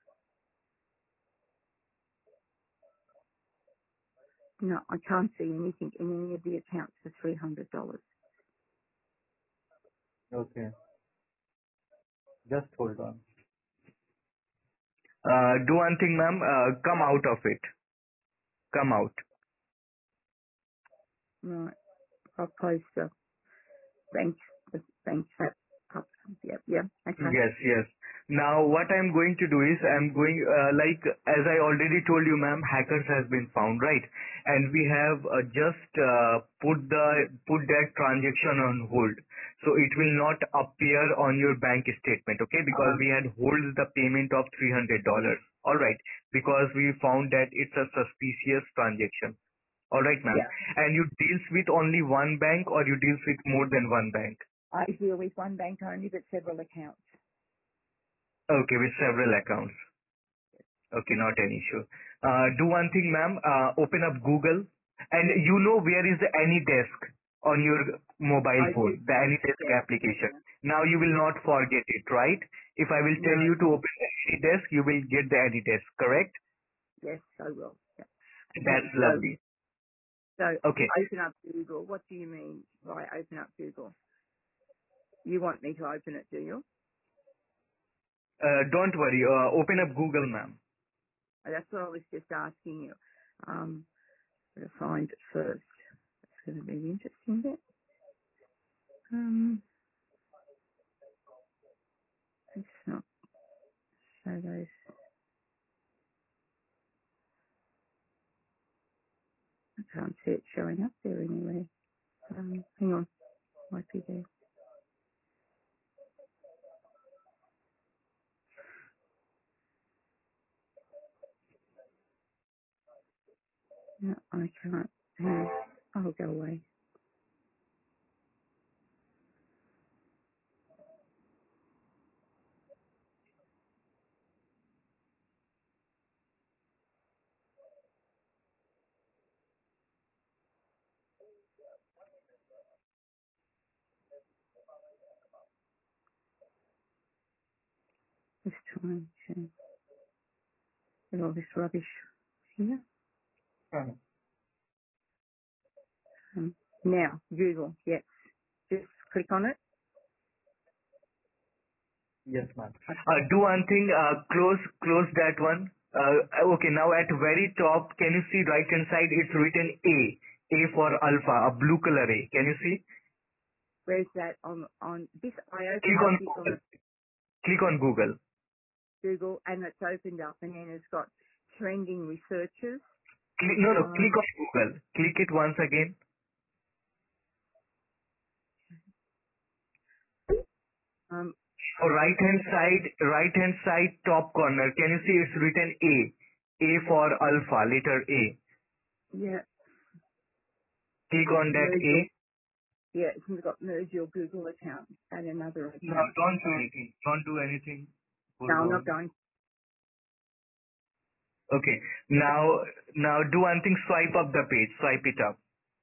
No, I can't see anything in any of the accounts for three hundred dollars. Okay. Just hold on. Uh, do one thing, ma'am. Uh, come out of it. Come out. Right. I'll close the bank. The bank app. Up. Yep. Yep. Okay. Yes, yes. Now, what I'm going to do is I'm going, uh, like, as I already told you, ma'am, hackers has been found, right? And we have uh, just uh, put the put that transaction on hold, so it will not appear on your bank statement, okay? Because we had hold the payment of three hundred dollars, all right? Because we found that it's a suspicious transaction, all right, ma'am. Yeah. And you deals with only one bank, or you deals with more than one bank? I deal with one bank only, but several accounts. Okay, with several accounts. Okay, not an issue. Uh, do one thing, ma'am. Uh, open up Google, and you know where is the AnyDesk on your mobile I do. phone, the AnyDesk Yeah. application. Now you will not forget it, right? If I will tell No. you to open the AnyDesk, you will get the AnyDesk, correct? Yes, I will. Yeah. Okay. That's So, lovely. so Okay. open up Google. What do you mean by open up Google? You want me to open it, do you? Uh, don't worry. Uh, open up Google, ma'am. That's what I was just asking you. Um, to find it first. It's going to be the interesting bit. Um, it's not. So those. I can't see it showing up there anyway. Um, hang on. Might be there. No, I can't. Hang on. I'll go away. This time to get all this rubbish here. Uh, Um, now, Google. Yes. Just click on it. Yes, ma'am. Uh, do one thing. Uh, close, close that one. Uh, okay. Now at very top, can you see right hand side? It's written A. A for alpha, a blue color A. Can you see? Where's that on, on this? I Click opened up on this on Google. Click on Google. Google and it's opened up and then it's got trending researchers. Click, no, no. Um, Click on Google. Click it once again. um, So right hand side, right hand side top corner. Can you see it's written A? A for alpha, letter A. yeah, Click on that merge A. your, yeah, it's got merge your Google account and another No, account. don't do anything. Don't do anything. No, Hold I'm on. not going. Okay. Now, now do one thing. Swipe up the page. Swipe it up.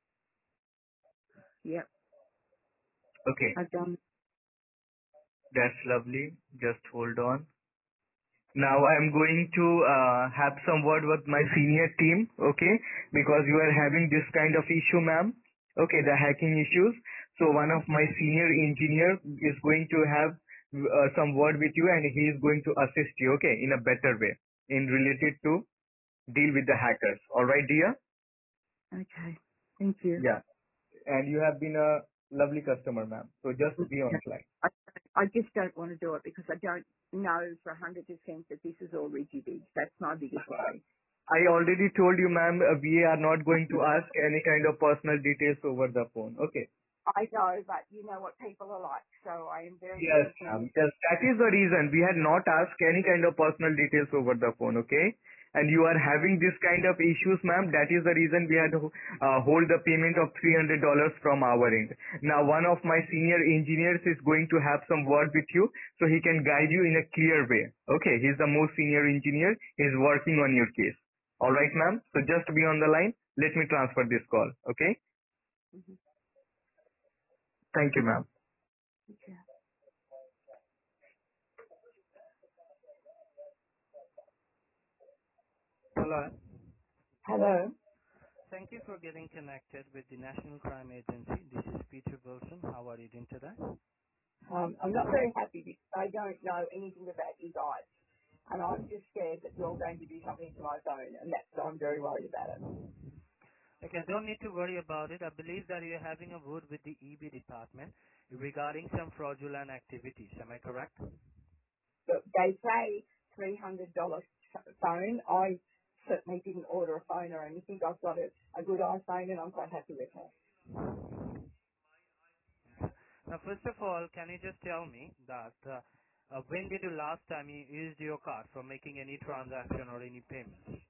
Yep, Okay. I've done. That's lovely. Just hold on. Now I'm going to uh, have some word with my senior team, okay? Because you are having this kind of issue, ma'am. Okay, the hacking issues. So one of my senior engineer is going to have uh, some word with you, and he is going to assist you, okay, in a better way, in related to deal with the hackers. All right, dear? Okay, thank you. Yeah. And you have been a lovely customer, ma'am. So just be on flight. I, I just don't want to do it because I don't know for a hundred percent that this is all rigid. That's my biggest worry. I already told you, ma'am, uh, we are not going to ask any kind of personal details over the phone. Okay. I know, but you know what people are like, so I am very Yes, sensitive. ma'am. Yes, that is the reason we had not asked any kind of personal details over the phone, okay? And you are having this kind of issues, ma'am. That is the reason we had to uh, hold the payment of three hundred dollars from our end. Now, one of my senior engineers is going to have some word with you so he can guide you in a clear way. Okay, he's the most senior engineer. He's working on your case. All right, ma'am. So just be on the line. Let me transfer this call, okay? Mm-hmm. Thank you, ma'am. Okay. Hello. Hello. Thank you for getting connected with the National Crime Agency. This is Peter Wilson. How are you doing today? Um, I'm not very happy because I don't know anything about you guys. And I'm just scared that you're going to do something to my phone, and that's I'm very worried about it. Okay, don't need to worry about it. I believe that you're having a word with the E B department regarding some fraudulent activities. Am I correct? But they say three hundred dollars phone. I certainly didn't order a phone or anything. I've got a, a good iPhone and I'm quite happy with it. Now, first of all, can you just tell me that uh, uh, when did you last time you used your card for making any transaction or any payments?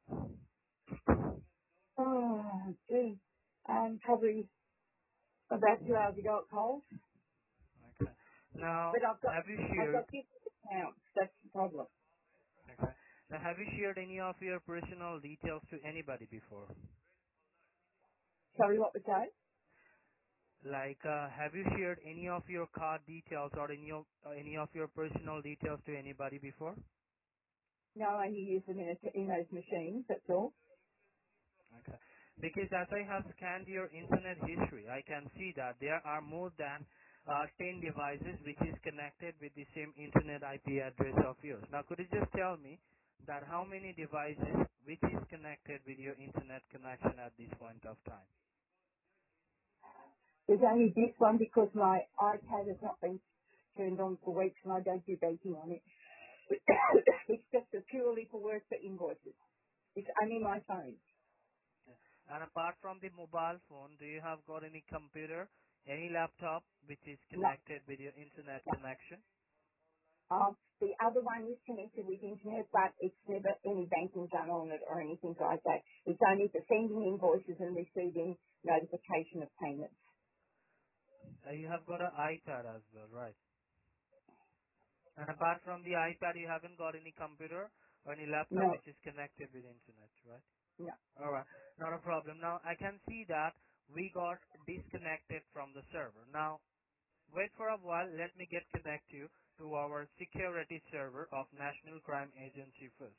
Oh, gee. Um, probably about two hours ago at Coles. Okay. Now, But I've got, have you I've shared? got different accounts. That's the problem. Okay. Now, have you shared any of your personal details to anybody before? Sorry, what was that? Like, uh, have you shared any of your card details or any of uh, any of your personal details to anybody before? No, I only use them in, a, in those machines, that's all. Okay. Because as I have scanned your internet history, I can see that there are more than uh, ten devices which is connected with the same internet I P address of yours. Now, could you just tell me that how many devices which is connected with your internet connection at this point of time? There's only this one because my iPad has not been turned on for weeks and I don't do banking on it. It's just a purely for work for invoices. It's only my phone. And apart from the mobile phone, do you have got any computer, any laptop which is No, connected with your internet no. connection? Um, the other one is connected with internet, but it's never any banking done on it or anything like that. It's only for sending invoices and receiving notification of payments. Uh, you have got an iPad as well, right? And apart from the iPad, you haven't got any computer or any laptop No, which is connected with internet, right? no. Alright, not a problem. Now, I can see that we got disconnected from the server. Now, wait for a while. Let me get connect you to our security server of National Crime Agency first.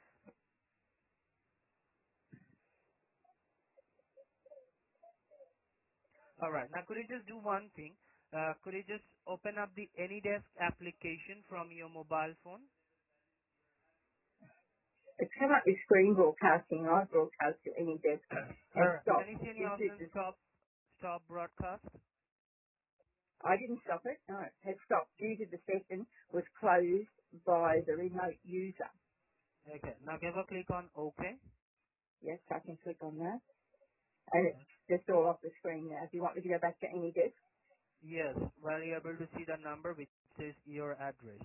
Alright, now could you just do one thing? Uh, could you just open up the AnyDesk application from your mobile phone? It's come up with screen broadcasting. I broadcast to any desk. Has Alright, can stopped. you see any Due to option the, stop, stop broadcast? I didn't stop it. No, it has stopped due to the session was closed by the remote user. Okay, now give a click on OK. Yes, I can click on that. And it's just all off the screen now. If you want me to go back to any desk, Yes, were you able to see the number which says your address?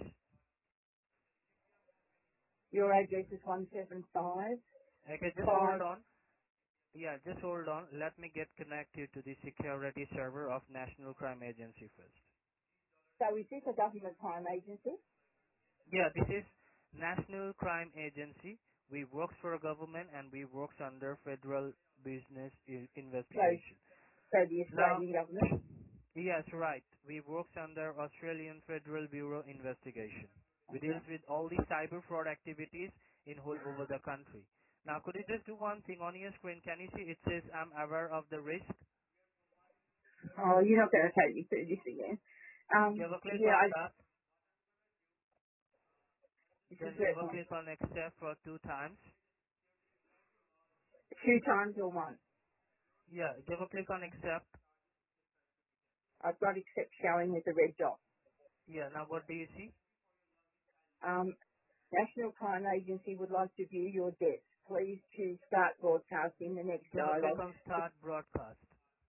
your address is one seven five Okay, just hold five. on. Yeah, just hold on. Let me get connected to the security server of National Crime Agency first. So is this a government crime agency? Yeah, this is National Crime Agency. We work for a government and we works under federal business i- So, investigation. so the Now, Australian government? yes, right. We works under Australian Federal Bureau Investigation. We deals with all the cyber fraud activities in whole over the country. Now, could you just do one thing on your screen? Can you see it says I'm aware of the risk? Oh, you're not going to take me through this again. Um, Give a click yeah, on I, that. this is Then where give it a wants. click on accept for two times. Two times or one. Yeah, give a click on accept. I've got accept showing with a red dot. Yeah, now what do you see? Um, National Crime Agency would like to view your desk. Please choose start broadcasting the next Give a click dialogue. on start broadcast.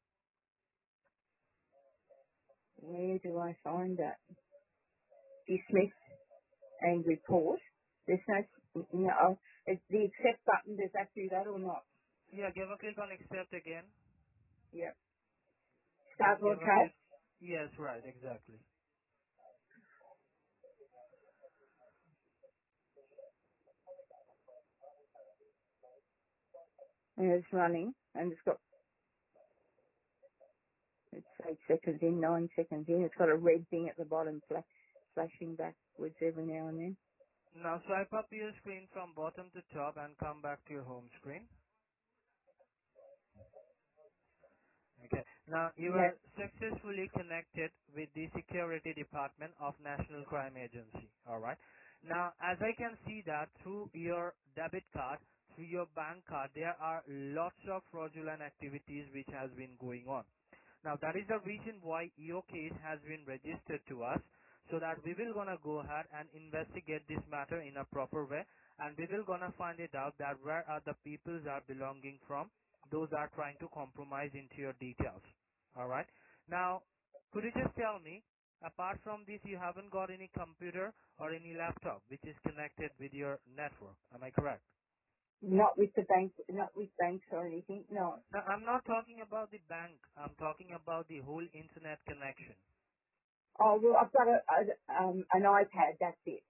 Where do I find that? Dismiss and report. There's no, no, it's the accept button. Does that do that or not? Yeah, give a click on accept again. Yep. Start Then give a click. broadcast. Yes, right, exactly. And it's running and it's got, it's eight seconds in, nine seconds in. It's got a red thing at the bottom fla- flashing backwards every now and then. Now swipe up your screen from bottom to top and come back to your home screen. Okay. Now you Yeah. are successfully connected with the security department of National Crime Agency. Alright. Now as I can see that through your debit card, through your bank card, there are lots of fraudulent activities which has been going on. Now that is the reason why your case has been registered to us so that we will gonna go ahead and investigate this matter in a proper way, and we will gonna find it out that where are the peoples are belonging from, those are trying to compromise into your details. All right. Now, could you just tell me, apart from this, you haven't got any computer or any laptop which is connected with your network? Am I correct? Not with the bank, not with banks or anything. No. Now, I'm not talking about the bank. I'm talking about the whole internet connection. Oh well, I've got a, a um an iPad. That's it.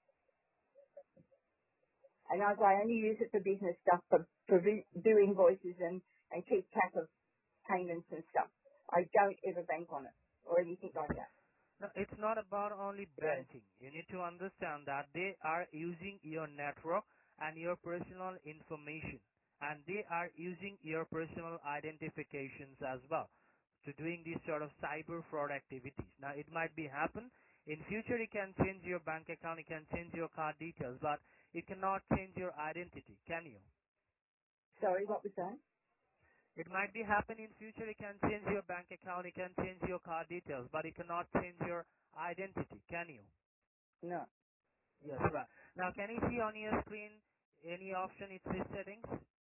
And as I only use it for business stuff, for, for vi- do invoices and and keep track of payments and stuff. I don't ever bank on it or anything like that. No, it's not about only Yeah. banking. You need to understand that they are using your network and your personal information, and they are using your personal identifications as well to doing these sort of cyber fraud activities. Now, it might be happen in future. You can change your bank account, you can change your card details, but you cannot change your identity, can you? Sorry, what was that? It might be happen in future. You can change your bank account, you can change your card details, but you cannot change your identity, can you? No. Yes, right. Now, can you see on your screen any option? It says settings.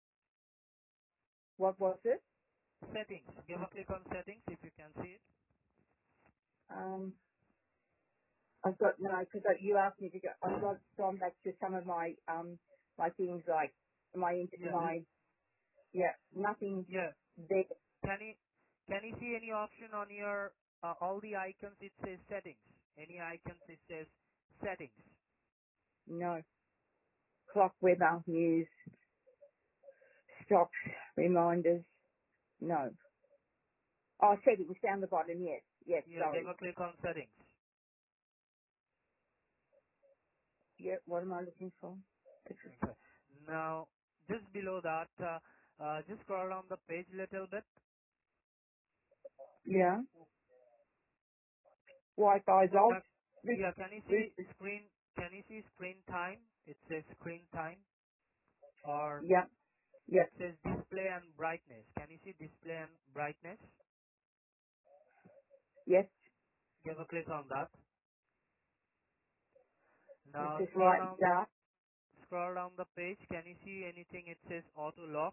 What was it? Settings. Give a click on settings if you can see it. Um, I've got no, because you asked me to go. I've got gone back to some of my um my things like my int- Yeah, l- my yeah nothing yeah. there. Can you can you see any option on your uh, all the icons? It says settings. Any icons? It says settings. No clock, weather, news, stocks, reminders. No. Oh, settings down the bottom. Yes, yes. Yeah, give Sorry. a click on settings. Yeah. What am I looking for? It's just, Okay. Now, just below that, uh, uh, just scroll down the page a little bit. yeah. Wi-Fi's off. Uh, yeah, can you see screen? Can you see screen time? It says screen time, or Yeah. it Yeah. says display and brightness. Can you see display and brightness? Yes. Give a click on that. It's Now just scroll light down the dark. scroll down the page. Can you see anything? It says auto lock.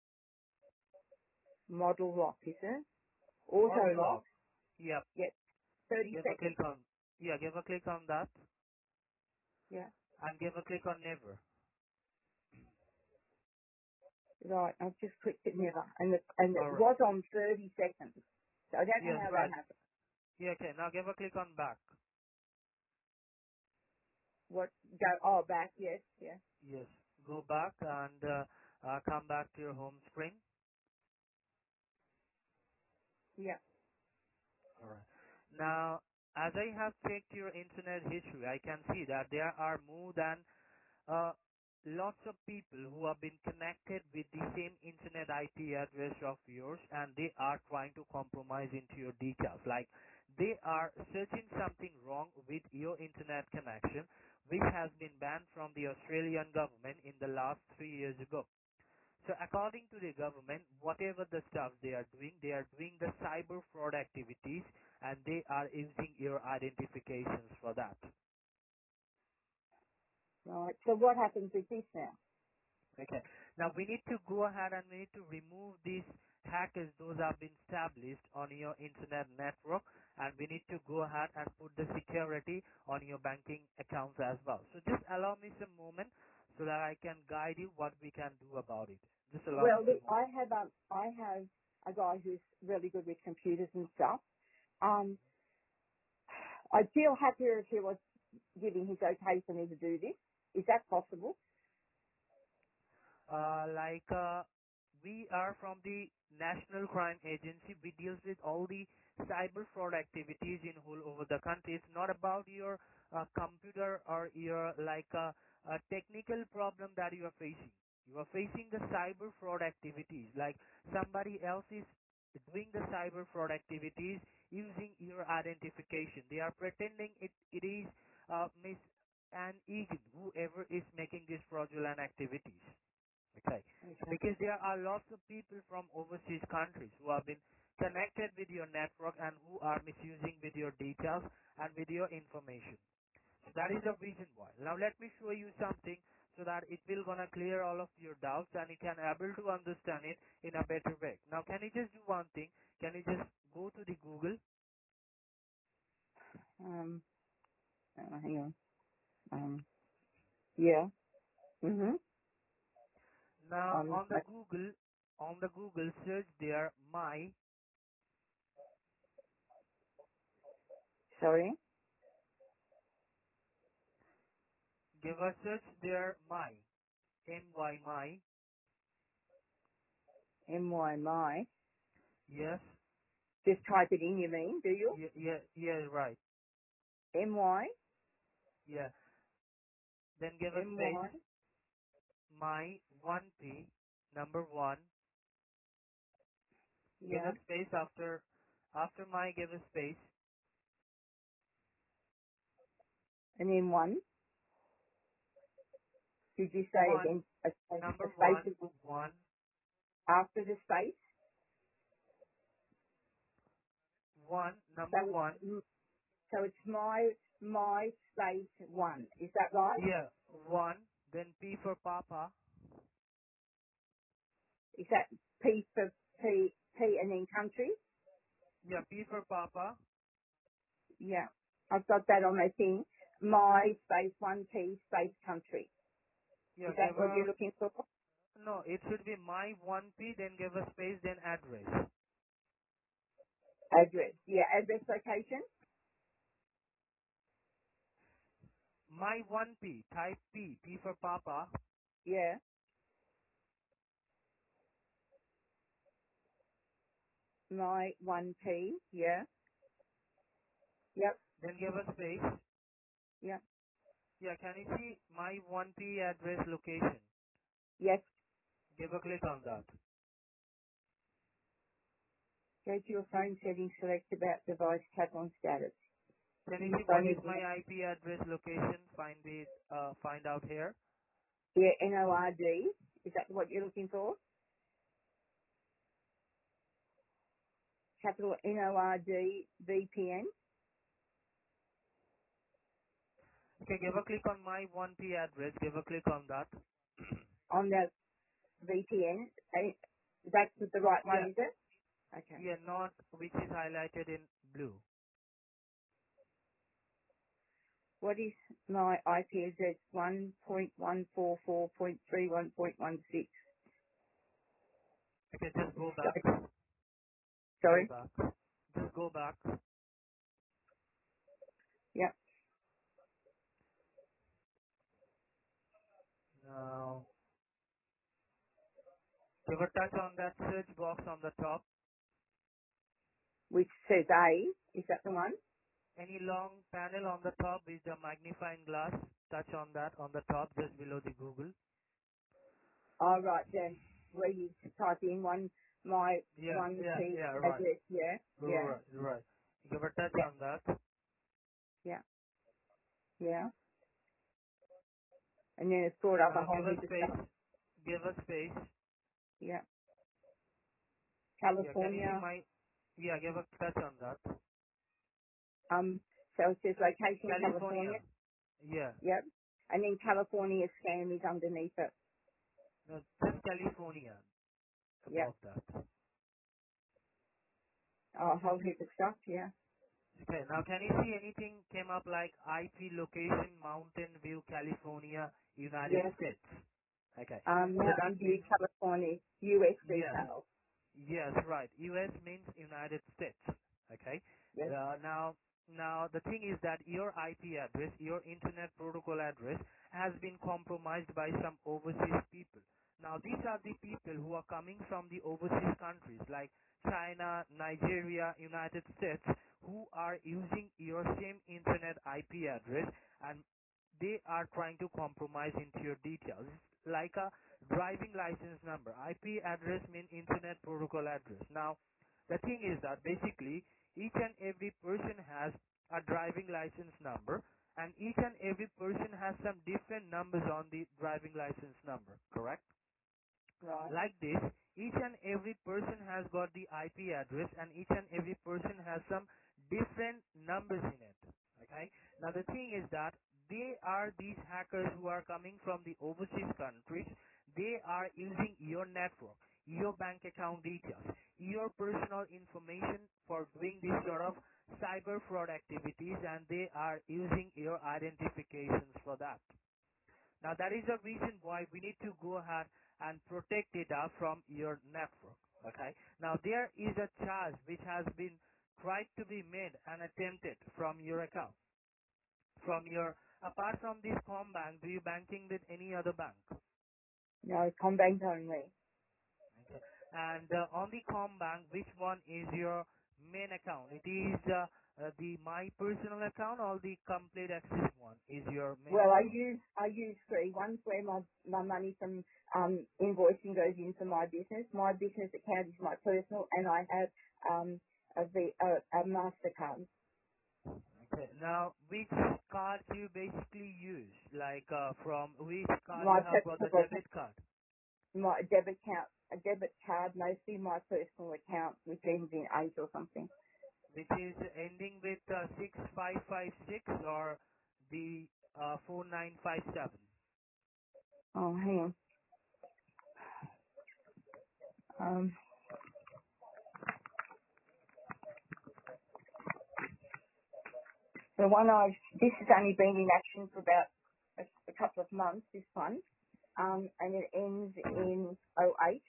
Model lock, is it? Auto Auto lock. lock. Yep. Yes. thirty Give a seconds. click on. Yeah. Give a click on that, Yeah. and give a click on never. Right. I've just clicked it never. And, the, and it All right. was on thirty seconds. So I don't know Yes. how that Right. happened. Yeah. Okay. Now give a click on back. What? Go, oh, back. Yes. Yeah. Yes. Go back and uh, uh, come back to your home screen. Yeah. All right. Now, as I have checked your internet history, I can see that there are more than uh, lots of people who have been connected with the same internet I P address of yours, and they are trying to compromise into your details. Like they are searching something wrong with your internet connection, which has been banned from the Australian government in the last three years ago. So according to the government, whatever the stuff they are doing, they are doing the cyber fraud activities, and they are using your identifications for that. Right. So what happens with this now? Okay. Now we need to go ahead and we need to remove these hackers. Those have been established on your internet network, and we need to go ahead and put the security on your banking accounts as well. So just allow me some moment so that I can guide you what we can do about it. Just allow me Well, some look, moment. I have um, I have a guy who's really good with computers and stuff. Um, I'd feel happier if he was giving his okay for me to do this. Is that possible? Uh, like uh, we are from the National Crime Agency. We deals with all the cyber fraud activities in whole over the country. It's not about your uh, computer or your like uh, a technical problem that you are facing. You are facing the cyber fraud activities. Like somebody else is doing the cyber fraud activities using your identification. They are pretending it it is uh, Miss an agent, whoever is making these fraudulent activities. Okay. Okay. Because there are lots of people from overseas countries who have been connected with your network and who are misusing with your details and with your information. So that is the reason why. Now let me show you something so that it will gonna clear all of your doubts and you can able to understand it in a better way. Now can you just do one thing? Can you just go to the Google? Um, oh, hang on. Um, yeah. Mhm. Now Um, on the Google, on the Google search there my, sorry. give a search there my, M Y my, M Y my. yes, Just type it in. You mean? Do you? yeah, yeah, yeah, right, M Y. yeah. Then give a M Y. space, my one P, number one, give Yeah. a space after, after my give a space, And then one. Did you say one, again? A, a, a number one, space one, after the space. one, number So one, it's so it's my my space one. Is that right? yeah, one, then P for Papa, Is that P for P P and then country? yeah, P for Papa, Yeah. I've got that on my thing. My space one P space country. yeah, Is that give what a, you're looking for? no, it should be my one P, then give a space, then address. Address. Yeah, address location. My one P, type P, P for Papa, Yeah. My one P. Yeah. Yep. then give a space. Yep. Yeah, can you see my one P address location? Yes. Give a click on that. Go to your phone settings, select about device, tap on status. Can you Your see what phone is is my I P address location? Find it, uh, find out here. yeah, N O R D. Is that what you're looking for? Capital N O R D V P N Okay, give a click on my one P address. Give a click on that. on the V P N. Eh, That's the right one, Yeah, is it? Okay. yeah, not which is highlighted in blue. What is my I P address? one point one four four dot three one dot sixteen. Okay, just go So, back. Go sorry. back. Just go back. Yep. Now, give a touch on that search box on the top. Which says A. Is that the one? Any long panel on the top with the magnifying glass. Touch on that on the top, just below the Google. Oh, right. Then where you type in one, my Yeah, one yeah, P yeah, right. address. Yeah. Yeah. Right, right. Give a touch Yeah. on that. Yeah. Yeah. And then it's brought up a Now whole give a heap of stuff. space. Give a space. Yeah. Yeah, can you see California. my, yeah, give a touch on that. Um, so it says location California. California. Yeah. Yep. And then California scam is underneath it. No, just California Yep. above that. Oh, a whole heap of stuff. Yeah. Okay, now can you see anything came up like I P location, Mountain View, California, United Yes. States? Okay, Um, so that Mountain View, means, California, U S yes, details. yes, right. U S means United States. Okay. Yes. Uh, now, now the thing is that your I P address, your Internet Protocol address, has been compromised by some overseas people. Now, these are the people who are coming from the overseas countries like China, Nigeria, United States, who are using your same Internet I P address, and they are trying to compromise into your details. It's like a driving license number. I P address means Internet Protocol address. Now, the thing is that basically each and every person has a driving license number, and each and every person has some different numbers on the driving license number, correct? Right. Like this, each and every person has got the I P address, and each and every person has some different numbers in it. Okay. Now the thing is that they are these hackers who are coming from the overseas countries. They are using your network, your bank account details, your personal information for doing this sort of cyber fraud activities, and they are using your identifications for that. Now that is the reason why we need to go ahead and protect data from your network. Okay. Now there is a charge which has been tried to be made and attempted from your account. From your, apart from this Combank, do you banking with any other bank? No, Combank only. Okay. And uh, on the Combank, which one is your main account? It is uh, uh, the My Personal account, or the Complete Access one is your main Well, I account? use I use three. One's where my my money from um invoicing goes into my business. My business account is my personal, and I have um a v, a, a Mastercard. Okay. Now, which card you basically use? Like, uh, from which card My you have got the personal debit card? my debit account, a debit card, mostly my personal account, which ends in eight or something. Which is ending with uh, six five five six, or the uh, four nine five seven? Oh, hang on. Um, the one I this has only been in action for about a, a couple of months. This one, um, and it ends in oh eight.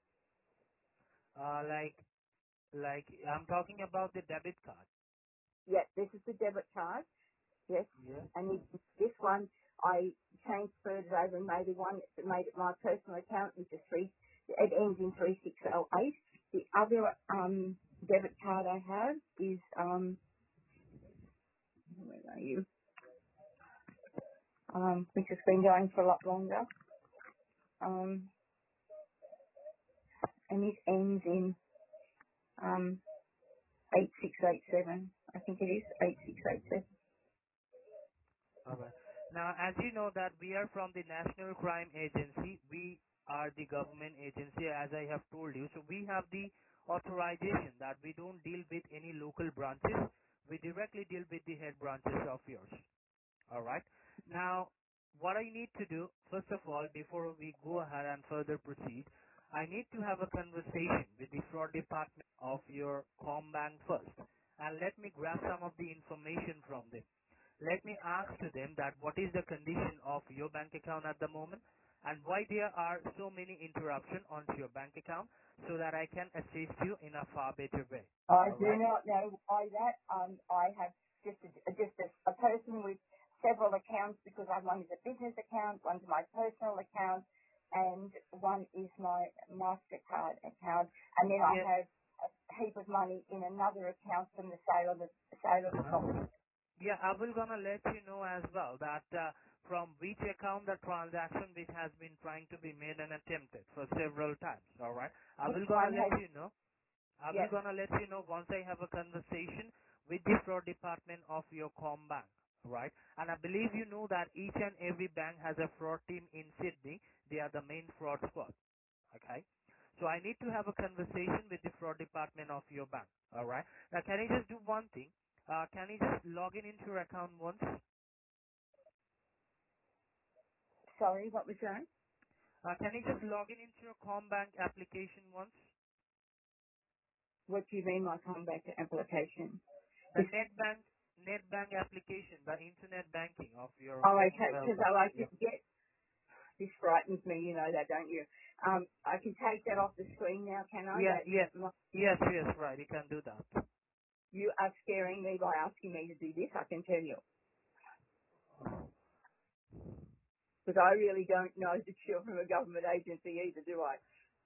Uh, like, like I'm talking about the debit card. Yeah, this is the debit card. Yes, Yeah. and this, this one I transferred it over and made it one that made it my personal account, which is three. It ends in three six oh eight. The other um debit card I have is um where are you? Um, which has been going for a lot longer. Um, and this ends in um eight six eight seven. I think it is eight six eight seven. All right. Now, as you know that we are from the National Crime Agency, we are the government agency, as I have told you. So we have the authorization that we don't deal with any local branches. We directly deal with the head branches of yours. All right. Now, what I need to do, first of all, before we go ahead and further proceed, I need to have a conversation with the fraud department of your Combank first. And let me grab some of the information from them. Let me ask to them that what is the condition of your bank account at the moment, and why there are so many interruptions onto your bank account, so that I can assist you in a far better way. I All do right? not know why that. Um, I have just a, just a, a person with several accounts because I one is a business account, one's my personal account, and one is my Mastercard account, and then I Yeah. have a heap of money in another account from the sale of the sale of the property. Yeah, I will gonna let you know as well that uh, from which account the transaction which has been trying to be made and attempted for several times. All right, I Which will gonna one let has? you know. I will Yes. gonna let you know once I have a conversation with the fraud department of your Combank. Right, and I believe you know that each and every bank has a fraud team in Sydney. They are the main fraud squad. Okay. So I need to have a conversation with the fraud department of your bank. All right. Now, can you just do one thing? Uh, can you just log in into your account once? Uh, Sorry, what was that? can you just log in into your Combank application once? What do you mean, my comeback application? The net bank, net bank application, the internet banking of your Oh, okay, Commonwealth because Bank. I like to Yeah. get this frightens me, you know that, don't you? Um, I can take that off the screen now, can I? Yeah. That Yeah. my, Yes. Yes. Right. You can do that. you are scaring me by asking me to do this. I can tell you because I really don't know that you're from a government agency either, do I?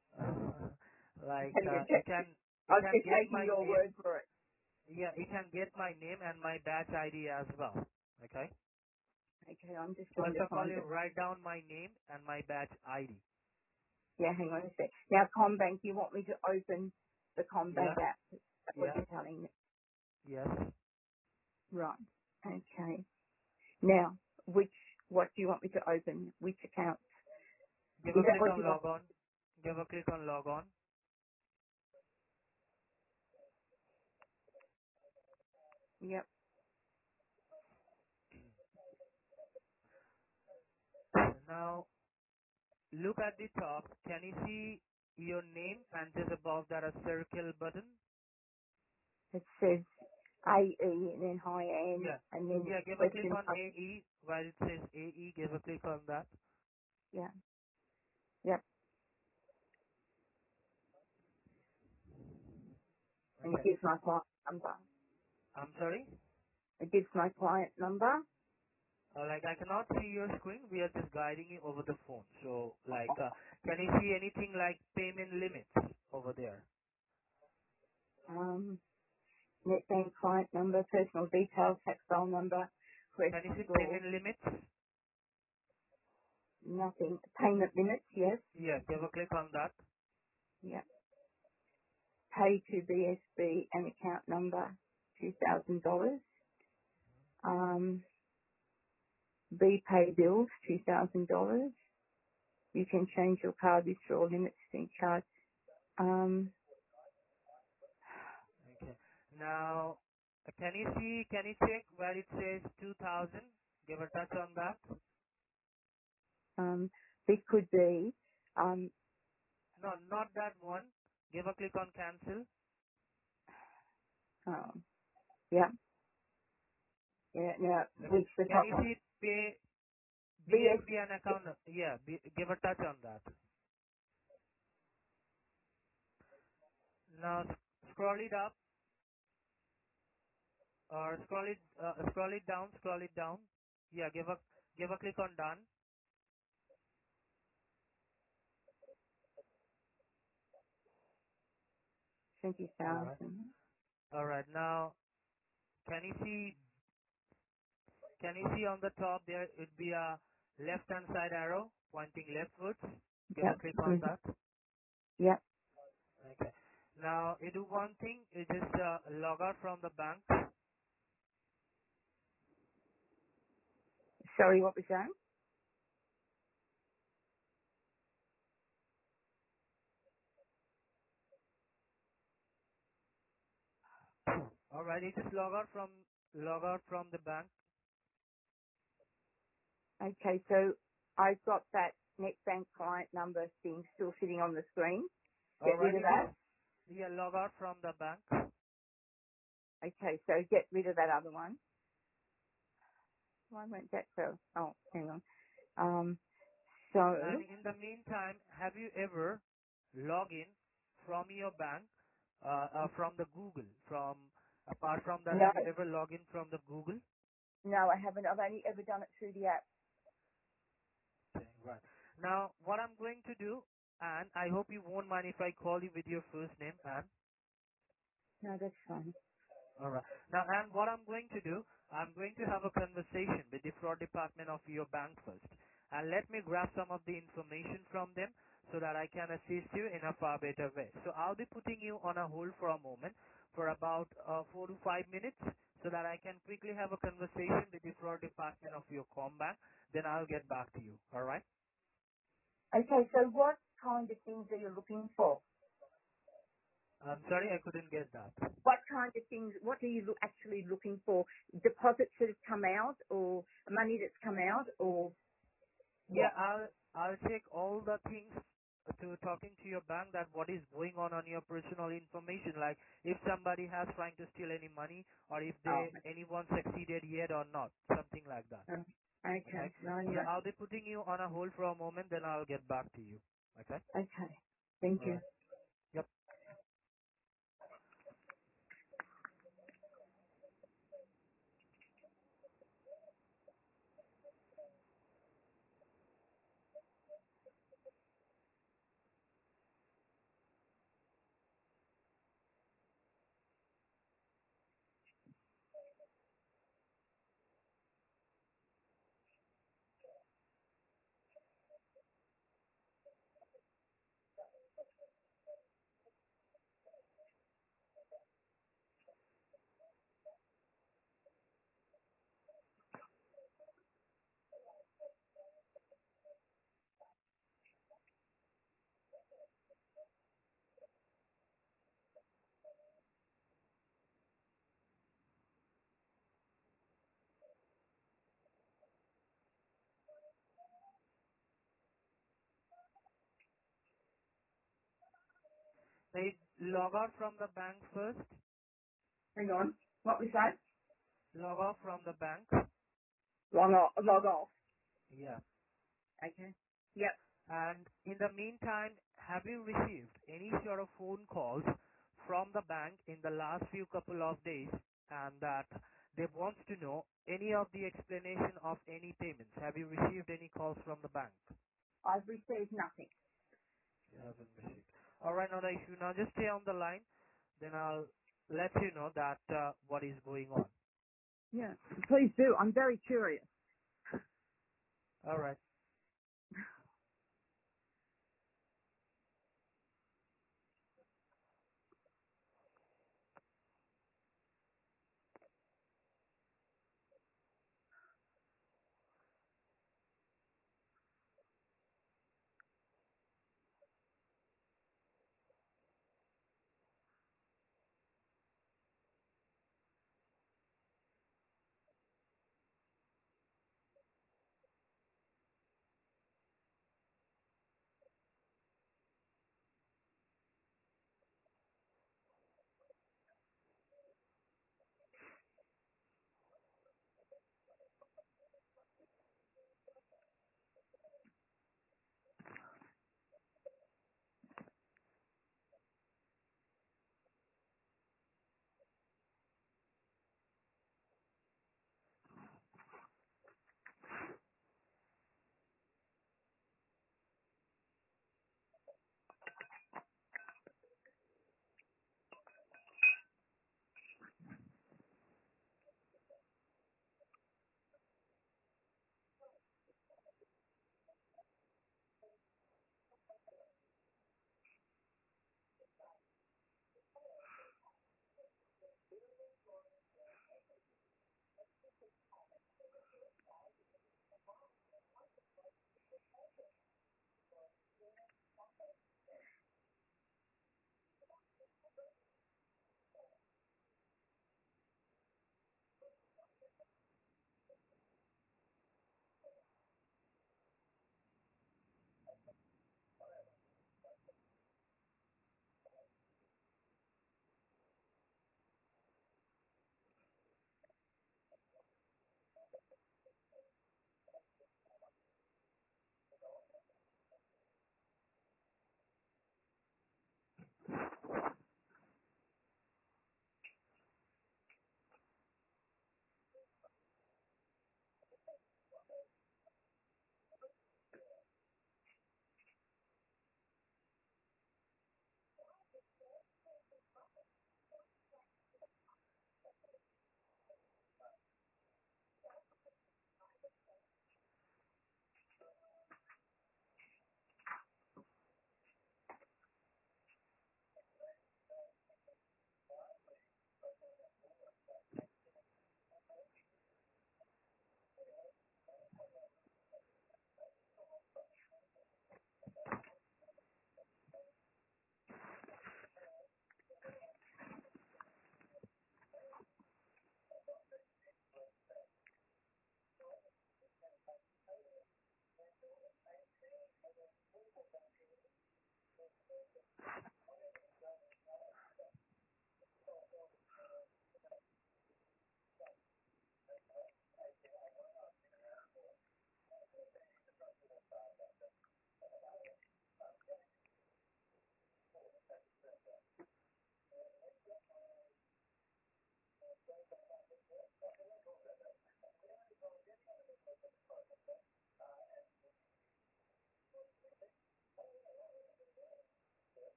like I'm uh, just, you can you I'm can just get taking my your name. word for it. Yeah. You can get my name and my badge I D as well. Okay. Okay, I'm just going First to of all, find you it. write down my name and my badge I D. Yeah, hang on a sec. Now, Combank, you want me to open the Yeah, Combank app? That's what yeah, you're telling me, yes. right? Okay. Now, which what do you want me to open? Which account? Give Is a that click what on you want? log on. Give a click on log on. Yep. Now look at the top. Can you see your name and just above that a circle button? It says A E and then high N Yeah. and then Yeah, give a click question on mark. A E where it says A E. Give a click on that. Yeah. Yep. And it Okay. gives my client number. I'm sorry? It gives my client number. Uh, like I cannot see your screen. We are just guiding you over the phone. So like, uh, can you see anything like payment limits over there? Um, net bank client number, personal details, tax file number, quest Can you see score, payment limits? nothing. Payment limits, yes. Yeah, give a click on that. Yep. Pay to B S B and account number, two thousand dollars. Um, B pay bills, two thousand dollars. You can change your card withdrawal limits and card. Um, Okay. Now, uh, can you see, can you check where it says two thousand? Give a touch on that. um, this could be, um, No, not that one. Give a click on cancel. oh, yeah, yeah, now, Okay. which the Can top you one, see pay B S, B S B and account? Yeah, B, give a touch on that. Now s- scroll it up or scroll it, uh, scroll it down, scroll it down. Yeah, give a, give a click on done. twenty Alright. thousand. Alright, now can you see, can you see on the top there would be a left hand side arrow pointing leftwards? Give a Yep. click on Mhm. that. Yep. Okay. Now you do one thing, you just uh, log out from the bank. Sorry, what was that? Alright, you just log out from, log out from the bank. Okay, so I've got that net bank client number thing still sitting on the screen. Get rid Alright, of you that. just, yeah, log out from the bank. Okay, so get rid of that other one. Why won't that go? Oh, hang on. Um, so, And in the meantime, have you ever log in from your bank, uh, uh, from the Google? From apart from that, no, have you ever logged in from the Google? no, I haven't. I've only ever done it through the app. Okay, right. Now, what I'm going to do, and I hope you won't mind if I call you with your first name, Anne. No, that's fine. All right. Now, and what I'm going to do, I'm going to have a conversation with the fraud department of your bank first. And let me grab some of the information from them so that I can assist you in a far better way. So I'll be putting you on a hold for a moment for about uh, four to five minutes so that I can quickly have a conversation with the fraud department of your com bank. Then I'll get back to you. All right? Okay, so what kind of things are you looking for? I'm sorry I couldn't get that. What kind of things, what are you lo- actually looking for? Deposits that have come out or money that's come out or Yeah, what? I'll I'll check all the things to talking to your bank that what is going on on your personal information, like if somebody has trying to steal any money or if Oh, they anyone succeeded yet or not, something like that. um, okay, Okay. So right. I'll be putting you on a hold for a moment, then I'll get back to you. Okay. Okay, thank All you. right. Yep. Hey, log out from the bank first. Hang on. What was that? Log off from the bank. Log off. Log off. Yeah. Okay. Yep. And in the meantime, have you received any sort of phone calls from the bank in the last few couple of days, and that they want to know any of the explanation of any payments? Have you received any calls from the bank? I've received nothing. You haven't received. All right, now if you now just stay on the line, then I'll let you know that uh, what is going on. Yeah. Please do. I'm very curious. All right.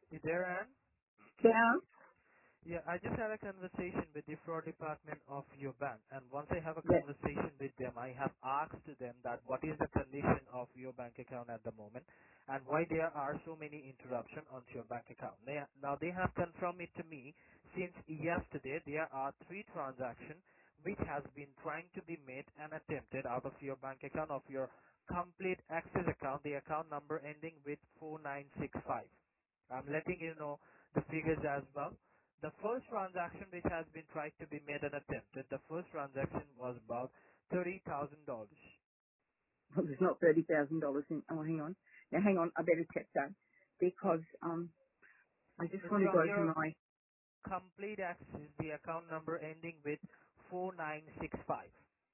You there, Anne? Yeah. Yeah, I just had a conversation with the fraud department of your bank, and once I have a Yes. conversation with them, I have asked them that what is the condition of your bank account at the moment, and why there are so many interruptions onto your bank account. They, now they have confirmed it to me since yesterday there are three transactions which has been trying to be made and attempted out of your bank account of your complete access account, the account number ending with four nine six five. I'm letting you know the figures as well. The first transaction which has been tried to be made and attempted, the first transaction was about thirty thousand dollars. Well, there's not thirty thousand dollars in. Oh, hang on. Now, hang on. I better check that because um, I just want to From go to your my. complete access, the account number ending with four nine six five.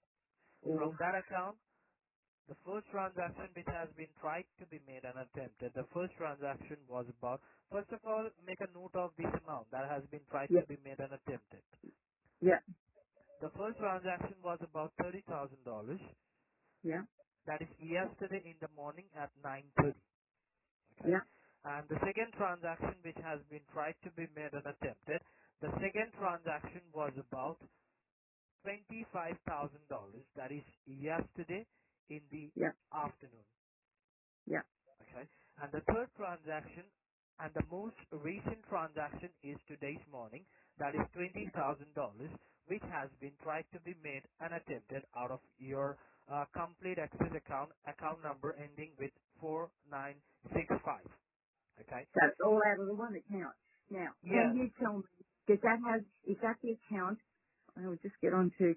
Oh, From that account, the first transaction which has been tried to be made and attempted, the first transaction was about, first of all, make a note of this amount that has been tried yeah, to be made and attempted. yeah, The first transaction was about thirty thousand dollars. yeah, That is yesterday in the morning at nine thirty. Okay. yeah. And the second transaction which has been tried to be made and attempted, the second transaction was about twenty-five thousand dollars. That is yesterday in the Yeah, afternoon. yeah. Okay. And the third transaction and the most recent transaction is today's morning. That is twenty thousand dollars, which has been tried to be made and attempted out of your uh, complete access account, account number ending with four nine six five. Okay. So it's all out of the one account. Now, can Yes. you tell me, does that have, is that the account? I will just get onto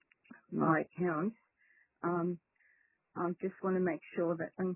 my account. Um, I just want to make sure that, um,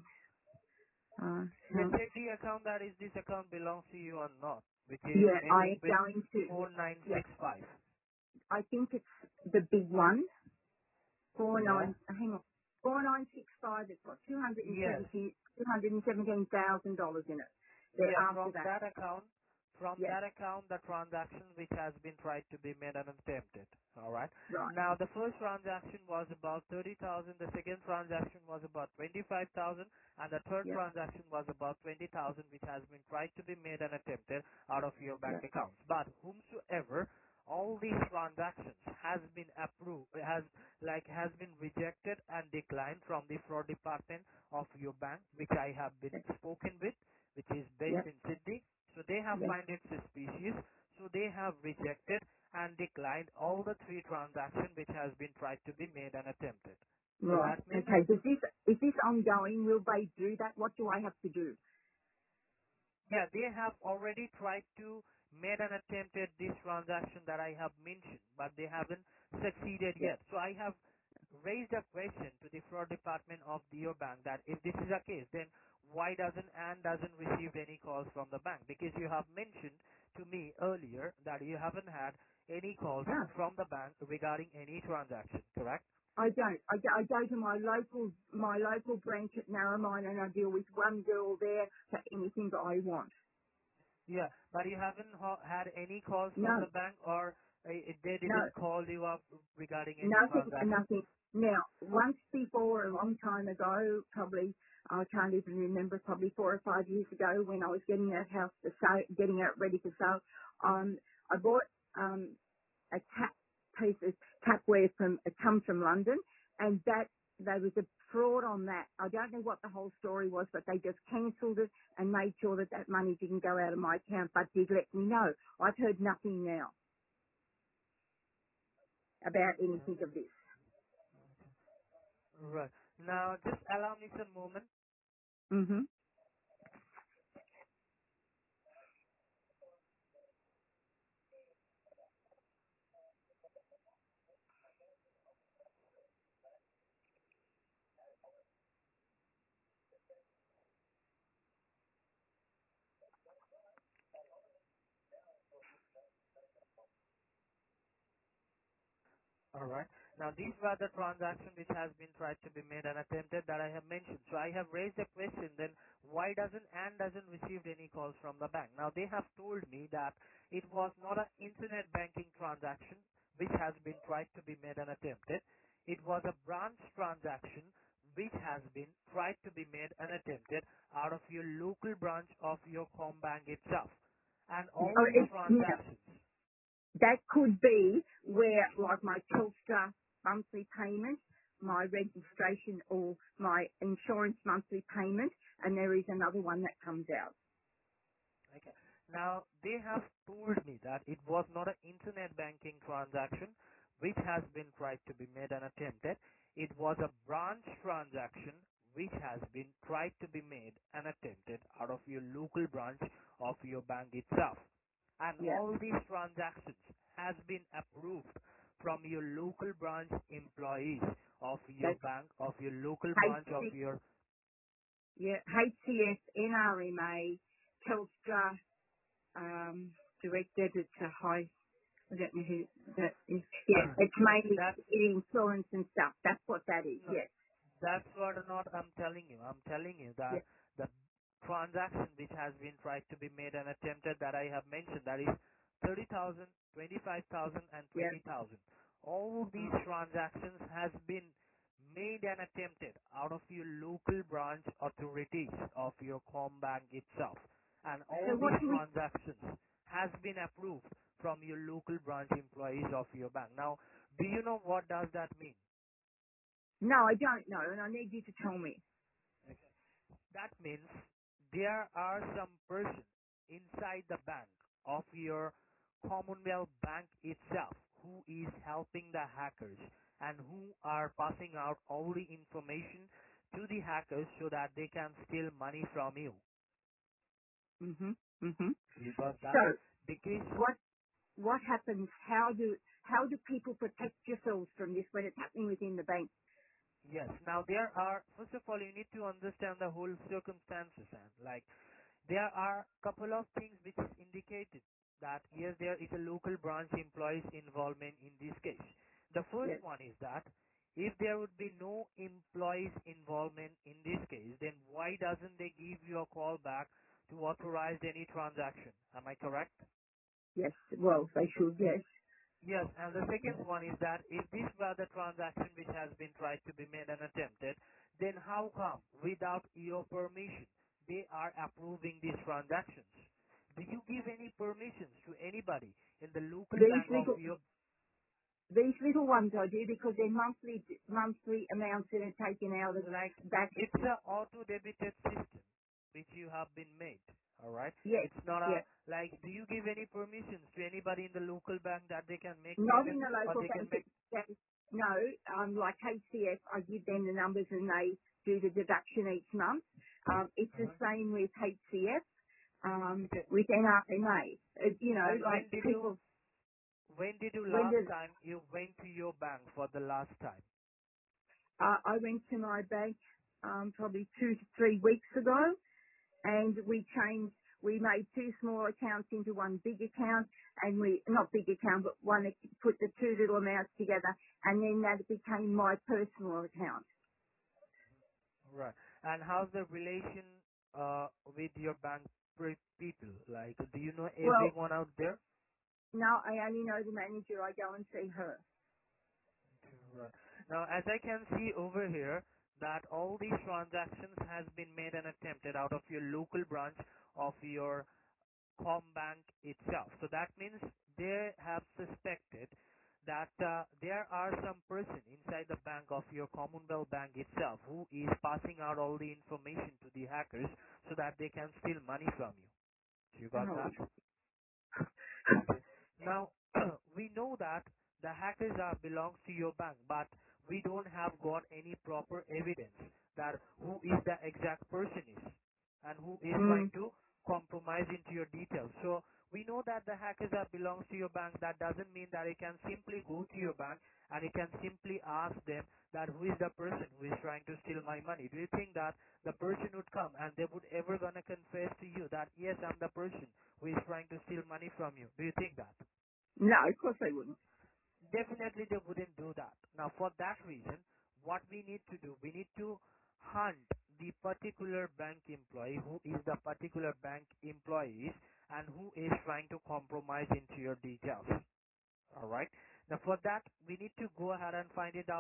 uh, Yeah, account. check the account that is this account belongs to you or not, which is Yeah, I ending am with going to, four nine yeah, six five. I think it's the big one, four Yeah. nine, hang on, four nine six five, it's got two hundred and Yes. seventy, two hundred and seventeen thousand dollars in it. Then Yeah, after from that, that account, from yes, that account, the transaction which has been tried to be made and attempted. All right. right, Now, the first transaction was about thirty thousand. The second transaction was about twenty-five thousand, and the third yeah, transaction was about twenty thousand, which has been tried to be made and attempted out of your bank yeah, accounts. But whomsoever all these transactions has been approved, has like has been rejected and declined from the fraud department of your bank, which I have been yeah, spoken with, which is yeah, based in Sydney. So they have yeah. find it suspicious. So they have rejected and declined all the three transactions which has been tried to be made and attempted. So Right. that means, Okay. Does this, is this ongoing? Will they do that? What do I have to do? yeah, they have already tried to made and attempted this transaction that I have mentioned, but they haven't succeeded Yeah. yet. So I have raised a question to the fraud department of the your bank that if this is a case, then why doesn't Anne doesn't receive any calls from the bank? Because you have mentioned to me earlier that you haven't had any calls No, from the bank regarding any transaction, correct? I don't. I, go- I go to my local, my local branch at Narromine and I deal with one girl there for anything that I want. Yeah, but you haven't ho- had any calls from No, the bank, or uh, they no, didn't call you up regarding any nothing, transaction? nothing. Now, once before, a long time ago, probably, I can't even remember, probably four or five years ago when I was getting that house for sale, getting it ready for sale, um, I bought, um, a tap piece of tapware from, it comes from London, and that, there was a fraud on that. I don't know what the whole story was, but they just cancelled it and made sure that that money didn't go out of my account, but did let me know. I've heard nothing now about anything of this. Right. Now, just allow me some moment. hmm All right. Now, these were the transactions which has been tried to be made and attempted that I have mentioned. So I have raised a question, then why doesn't Anne doesn't receive any calls from the bank? Now, they have told me that it was not an internet banking transaction which has been tried to be made and attempted. It was a branch transaction which has been tried to be made and attempted out of your local branch of your Combank itself. And all Oh, these it's, yeah, transactions, that could be where, like my Telstra monthly payment, my registration or my insurance monthly payment, and there is another one that comes out. okay. Now, they have told me that it was not an internet banking transaction which has been tried to be made and attempted. It was a branch transaction which has been tried to be made and attempted out of your local branch of your bank itself. And Yeah, all these transactions has been approved from your local branch employees of your that's bank, of your local branch of H C, your, yeah, H C S, N R M A, Telstra, um, direct debit to high. I don't know who that is. Yeah, it's mainly that's insurance and stuff. That's what that is. no, Yes. that's what not I'm telling you. I'm telling you that Yeah. the transaction which has been tried to be made and attempted that I have mentioned, that is thirty thousand, twenty-five thousand, and Yeah. twenty thousand. All these Oh. transactions has been made and attempted out of your local branch authorities of your Combank itself. And So all what these do we? transactions has been approved from your local branch employees of your bank. Now, do you know what does that mean? No, I don't know, and I need you to tell me. That means there are some person inside the bank of your Commonwealth Bank itself who is helping the hackers and who are passing out all the information to the hackers so that they can steal money from you. Mhm. Mhm. You got that? So Because what what happens? How do how do people protect yourselves from this when it's happening within the bank? yes, now there are, first of all, you need to understand the whole circumstances, and like there are a couple of things which is indicated that yes, there is a local branch employees involvement in this case. The first Yes. one is that if there would be no employees involvement in this case, then why doesn't they give you a call back to authorize any transaction? Am I correct? Yes. Well, they should. Yes. Yes, and the second one is that if this were the transaction which has been tried to be made and attempted, then how come without your permission they are approving these transactions? Do you give any permissions to anybody in the local These bank of little your, these little ones I do because they're monthly monthly amounts that are taken out of like, back. it's a auto debited system which you have been made, alright? Yes. It's not a, Yes. like, do you give any permissions to anybody in the local bank that they can make Not in payments the or local they can bank. make, That, no, um, like H C F, I give them the numbers and they do the deduction each month. Um, it's the uh-huh. same with H C F, um, Okay. with N R M A. Uh, you know, And like when did you people, when did you when last did, time you went to your bank for the last time? uh, I went to my bank, um, probably two to three weeks ago and we changed, we made two small accounts into one big account and we, not big account, but one, that put the two little amounts together and then that became my personal account. Right. And how's the relation uh with your bank pre- people? Like, do you know Well, everyone out there? no, I only know the manager. I go and see her. Right. Now, as I can see over here, that all these transactions has been made and attempted out of your local branch of your Combank itself. So that means they have suspected that uh, there are some person inside the bank of your Commonwealth Bank itself who is passing out all the information to the hackers so that they can steal money from you. You got Oh, that? Okay. Now, we know that the hackers are belongs to your bank, but we don't have got any proper evidence that who is the exact person is and who is trying mm, to compromise into your details. So we know that the hackers are belongs to your bank. That doesn't mean that it can simply go to your bank and it can simply ask them that who is the person who is trying to steal my money. Do you think that the person would come and they would ever gonna confess to you that yes, I'm the person who is trying to steal money from you? Do you think that? no, of course they wouldn't. Definitely they wouldn't do that. Now for that reason, what we need to do, we need to hunt the particular bank employee who is the particular bank employees and who is trying to compromise into your details. Alright. Now for that, we need to go ahead and find it out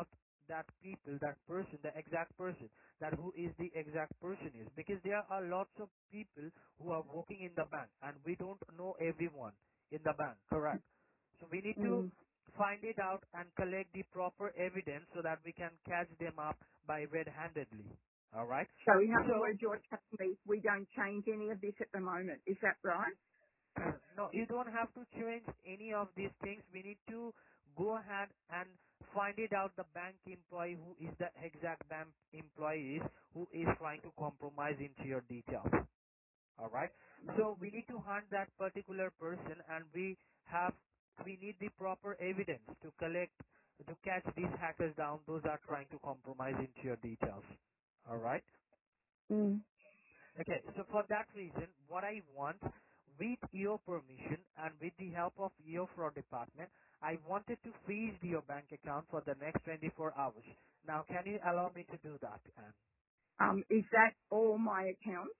that people, that person, the exact person, that who is the exact person is. Because there are lots of people who are working in the bank and we don't know everyone in the bank, correct? So we need to Mm. find it out and collect the proper evidence so that we can catch them up by red-handedly. All right? So in other So words, you're telling me we don't change any of this at the moment. Is that right? no, you don't have to change any of these things. We need to go ahead and find it out the bank employee who is the exact bank employee is who is trying to compromise into your details. All right. So we need to hunt that particular person, and we have we need the proper evidence to collect to catch these hackers down. Those are trying to compromise into your details. All right. Mm. Okay, so for that reason, what I want, with your permission and with the help of your fraud department, I wanted to freeze your bank account for the next twenty-four hours. Now, can you allow me to do that, Anne? Um, is that all my accounts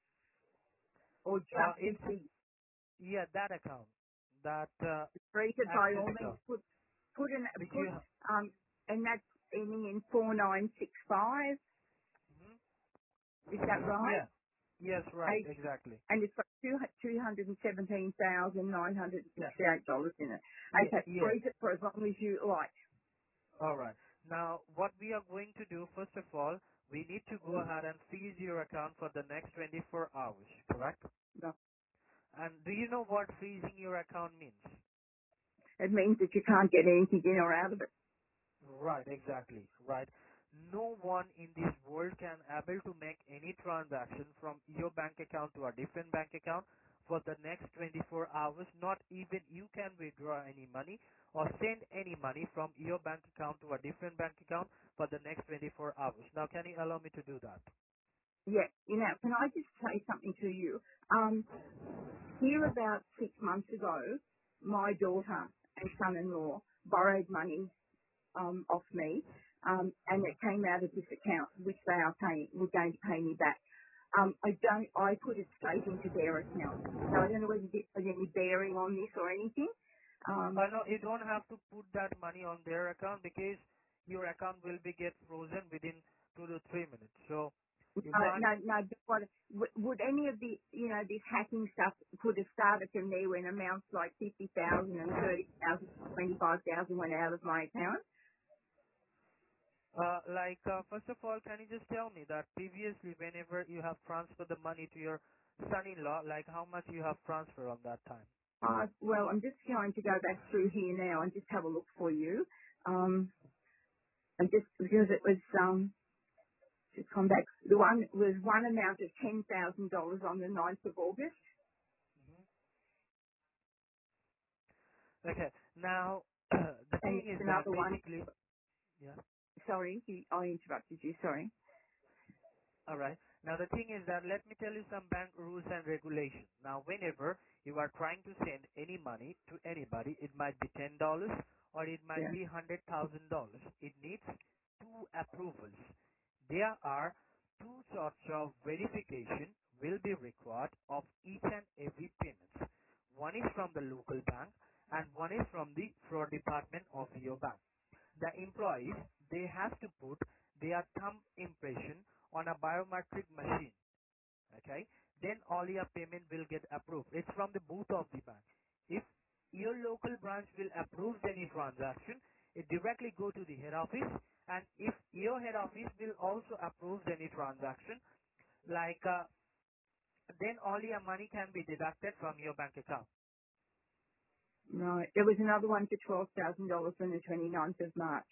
or Uh, just the it's, big yeah, that account, that uh, treated by access all means? account, Put put an which put you, um, and that's ending in four nine six five. mhm. Is that right? Yeah, yes, right, Eight, exactly. and it's got two two hundred and seventeen thousand nine hundred and Yeah, sixty eight dollars in it. yeah, Okay, yes. freeze it for as long as you like. All right. Now, what we are going to do, first of all, we need to go ahead and freeze your account for the next twenty-four hours, correct? No. And do you know what freezing your account means? It means that you can't get anything in or out of it. Right, exactly, right. No one in this world can able to make any transaction from your bank account to a different bank account for the next twenty-four hours. Not even you can withdraw any money or send any money from your bank account to a different bank account for the next twenty-four hours. Now, can you allow me to do that? Yeah, you know, can I just say something to you? Um, here about six months ago, my daughter and son-in-law borrowed money um, off me, um, and it came out of this account, which they are paying, were going to pay me back. Um, I don't, I put it straight into their account. So I don't know whether this has any bearing on this or anything. Um, Uh, no, you don't have to put that money on their account because your account will be get frozen within two to three minutes. So you no, can't. no, no, but what, would would any of the, you know, this hacking stuff could have started from there when amounts like fifty thousand and thirty thousand, twenty-five thousand went out of my account? Uh, like, uh, first of all, can you just tell me that previously, whenever you have transferred the money to your son-in-law, like how much you have transferred on that time? Uh, well, I'm just going to go back through here now and just have a look for you. Um, and just because it was, um, just come back. The one was one amount of ten thousand dollars on the ninth of August, Hmm. Okay. Now, the and thing there's is that another one. basically, yeah. Sorry, you- I interrupted you. Sorry. All right. Now the thing is that let me tell you some bank rules and regulations. Now whenever you are trying to send any money to anybody, it might be ten dollars or it might Yeah. be hundred thousand dollars. It needs two approvals. There are two sorts of verification will be required of each and every payment. One is from the local bank and one is from the fraud department of your bank. The employees, they have to put their thumb impression on a biometric machine. Okay? Then all your payment will get approved. It's from the boot of the bank. If your local branch will approve any transaction, it directly go to the head office. And if your head office will also approve any transaction, like uh, then all your money can be deducted from your bank account. Right. There was another one for twelve thousand dollars on the twenty-ninth of March.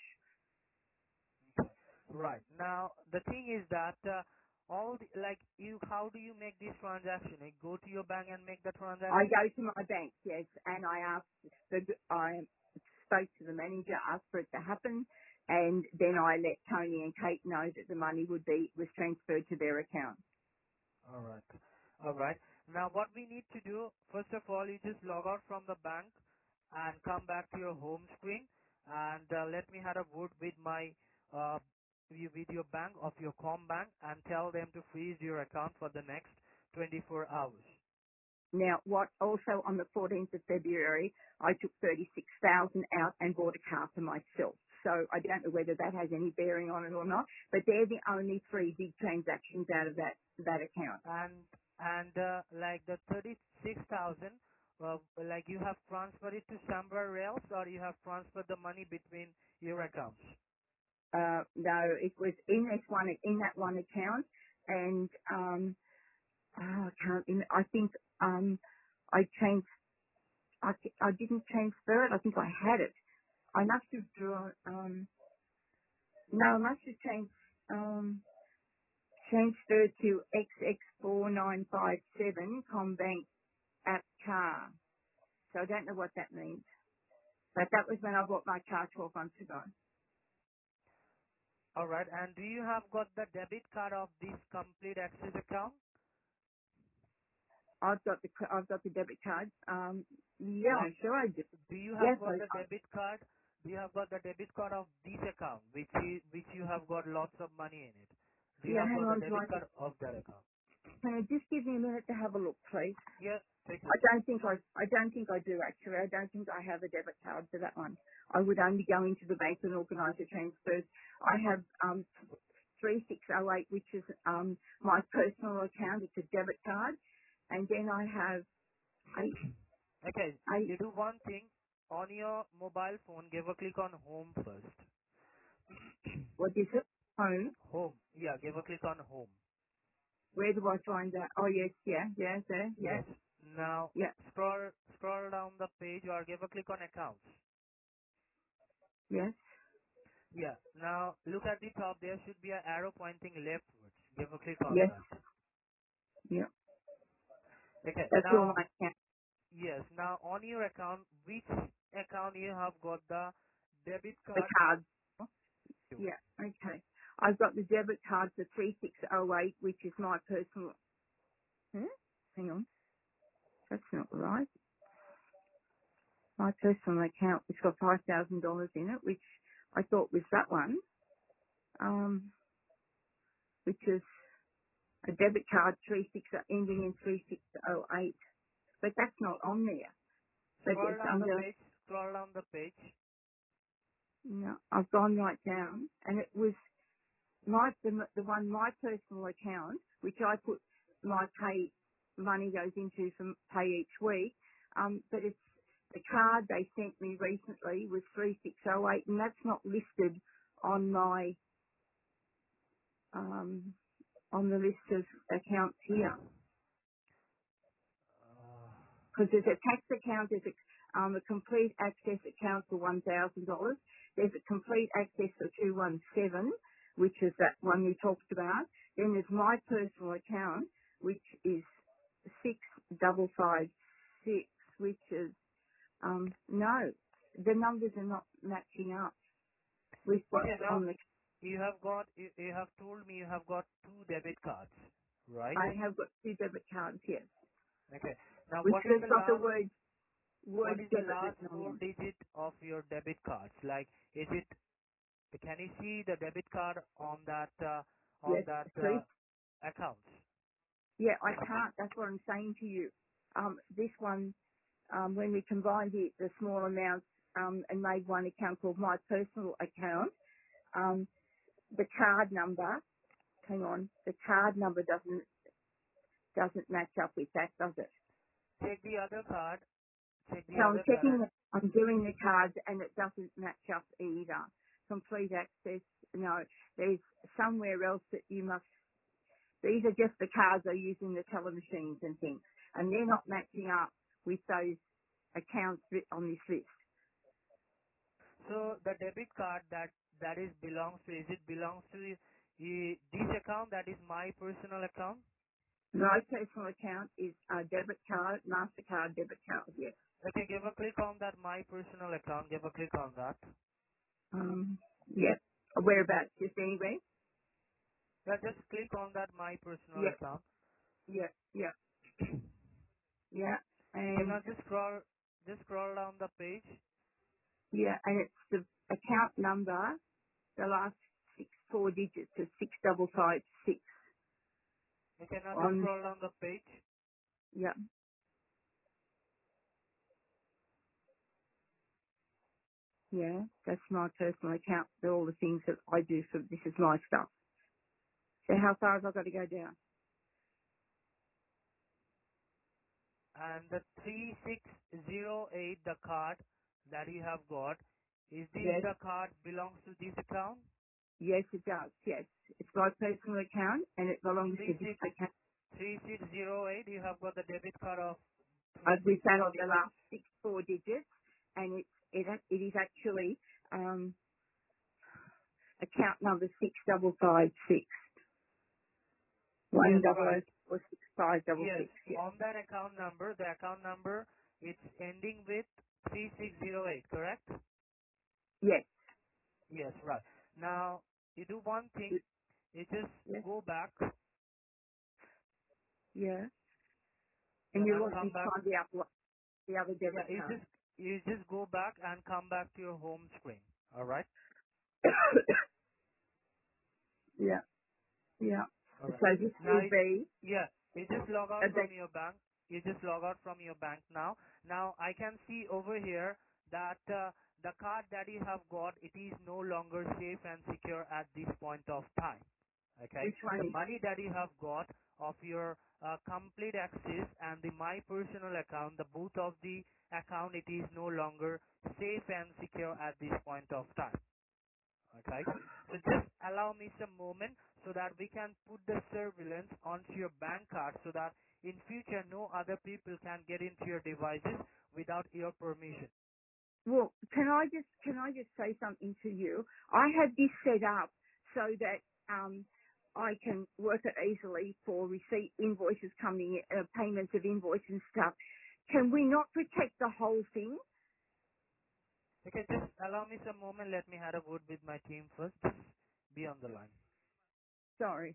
Right. Now, the thing is that uh, all the, like you, how do you make this transaction? You go to your bank and make the I transaction? go to my bank, yes, and I asked the, I spoke to the manager, asked for it to happen, and then I let Tony and Kate know that the money would be was transferred to their account. All right. All right. Now, what we need to do, first of all, you just log out from the bank and come back to your home screen and uh, let me have a word with my uh, you- with your bank of your com bank and tell them to freeze your account for the next twenty-four hours. Now, what also on the fourteenth of February, I took thirty-six thousand out and bought a car for myself. so I don't know whether that has any bearing on it or not. But they're the only three big transactions out of that that account. And and uh, like the thirty-six thousand, uh, like you have transferred it to somewhere else, or you have transferred the money between your accounts? Uh, no, it was in this one, in that one account, and um, oh, I can't. rem- I think um, I changed. I, I didn't transfer it. I think I had it. I must have drawn. Um, no, I must have changed. Um, transferred to X X four nine five seven Combank app car. So I don't know what that means. But that was when I bought my car twelve months ago. All right. And do you have got the debit card of this Complete Access account? I've got the cr- I've got the debit card. Um, yeah, Like, I'm sure I do. do you have Yes, got the I, I, debit card? Do you have got the debit card of this account, which is, which you have got lots of money in it? Do you yeah. have Hang got the on, do debit I just card of that account? can you just give me a minute to have a look, please? Yeah, take your I time. don't think I I don't think I do actually. I don't think I have a debit card for that one. I would only go into the bank and organise the transfers. I have um three six oh eight, which is um my personal account. It's a debit card, and then I have eight Okay, eight. you do one thing. On your mobile phone, give a click on Home first. What is it? Home. Home. Yeah, give a click on Home. Where do I find that? Oh yes, yeah, yeah, there, yeah, Yes. Now, yeah, scroll scroll down the page or give a click on Accounts. yes, Yeah. Now, look at the top. There should be an arrow pointing leftwards. Give a click on yes, that. yeah. Okay. That's all Now, my account. yes. Now, on your account, which account you have got the debit The card card. to? Yeah, okay. I've got the debit card for three six oh eight, which is my personal. Hmm? Hang on, that's not right. My personal account, which got five thousand dollars in it, which I thought was that one. Um, which is a debit card three six ending in three six oh eight, but that's not on there. But Scroll it's down the under. page. Scroll down the page. No, I've gone right down, and it was my the, the one my personal account, which I put my pay money goes into for pay each week. Um, but it's the card they sent me recently was three six oh eight, and that's not listed on my um on the list of accounts here. Uh, Because there's a tax account, there's a, um, a complete access account for one thousand dollars. There's a complete access for two one seven, which is that one we talked about. Then there's my personal account, which is six double five six, which is, um, no, the numbers are not matching up with okay. what's Now, on the, you have got. You, you have told me you have got two debit cards, right? I have got two debit cards here, Okay. Now, which what is has the got the last word, what word is the debit last written on four them. digit of your debit cards? Like, is it? Can you see the debit card on that uh, on Yes, that three uh, account? Yeah, I can't. That's what I'm saying to you. Um, this one, um, when we combined the, the small amounts um, and made one account called my personal account, um, the card number, hang on, the card number doesn't doesn't match up with that, does it? Check the other card. Check the So I'm other card. checking, the, I'm doing the cards and it doesn't match up either. Complete access, no. There's somewhere else that you must. These are just the cards I use in the telemachines and things, and they're not matching up with those accounts writ- on this list. So the debit card that that is belongs to, is it belongs to uh, this account, that is my personal account? My personal account is a debit card, MasterCard debit card, yes. Okay, give a click on that my personal account. Give a click on that. Um, yep. Whereabouts? Just anywhere? Yeah, just click on that my personal Yep, account. yep, yep, yeah. Okay, And, now just scroll just scroll down the page. yeah, and it's the account number, the last six, four digits is six double five six Okay, now just on, scroll down the page. yep. Yeah, that's my personal account. They're all the things that I do for, this is my stuff. So how far have I got to go down? And the three six zero eight, the card that you have got, is this Yes, the card belongs to this account? yes it does, yes. It's my personal account and it belongs to Three this six account. three six zero eight. You have got the debit card of three I've six with that zero on the last six, four digits and it's, it, it is actually, um, account number six double five six. One Yes, double right. oh four six five double Yes, six, yes. on that account number, the account number, it's ending with three six zero eight, correct? Yes, Yes, right. Now, you do one thing, you just yes, go back, yeah. yeah, And you and want me come to back. find the other, the other Yeah, debit you card? just, you just go back and come back to your home screen, alright? yeah, yeah. Alright. So this Now, will it, be yeah, you just log out a from bank. your bank. You just log out from your bank now. Now, I can see over here that uh, the card that you have got, it is no longer safe and secure at this point of time. Okay? Which one The is? money that you have got of your uh, complete access and the my personal account, the both of the account, it is no longer safe and secure at this point of time. Okay. So just allow me some moment so that we can put the surveillance onto your bank card so that in future no other people can get into your devices without your permission. Well, can I just can I just say something to you? I had this set up so that um I can work it easily for receipt invoices coming, uh, payments of invoices and stuff. Can we not protect the whole thing? Okay, just allow me some moment. Let me have a word with my team first. Just be on the line. Sorry.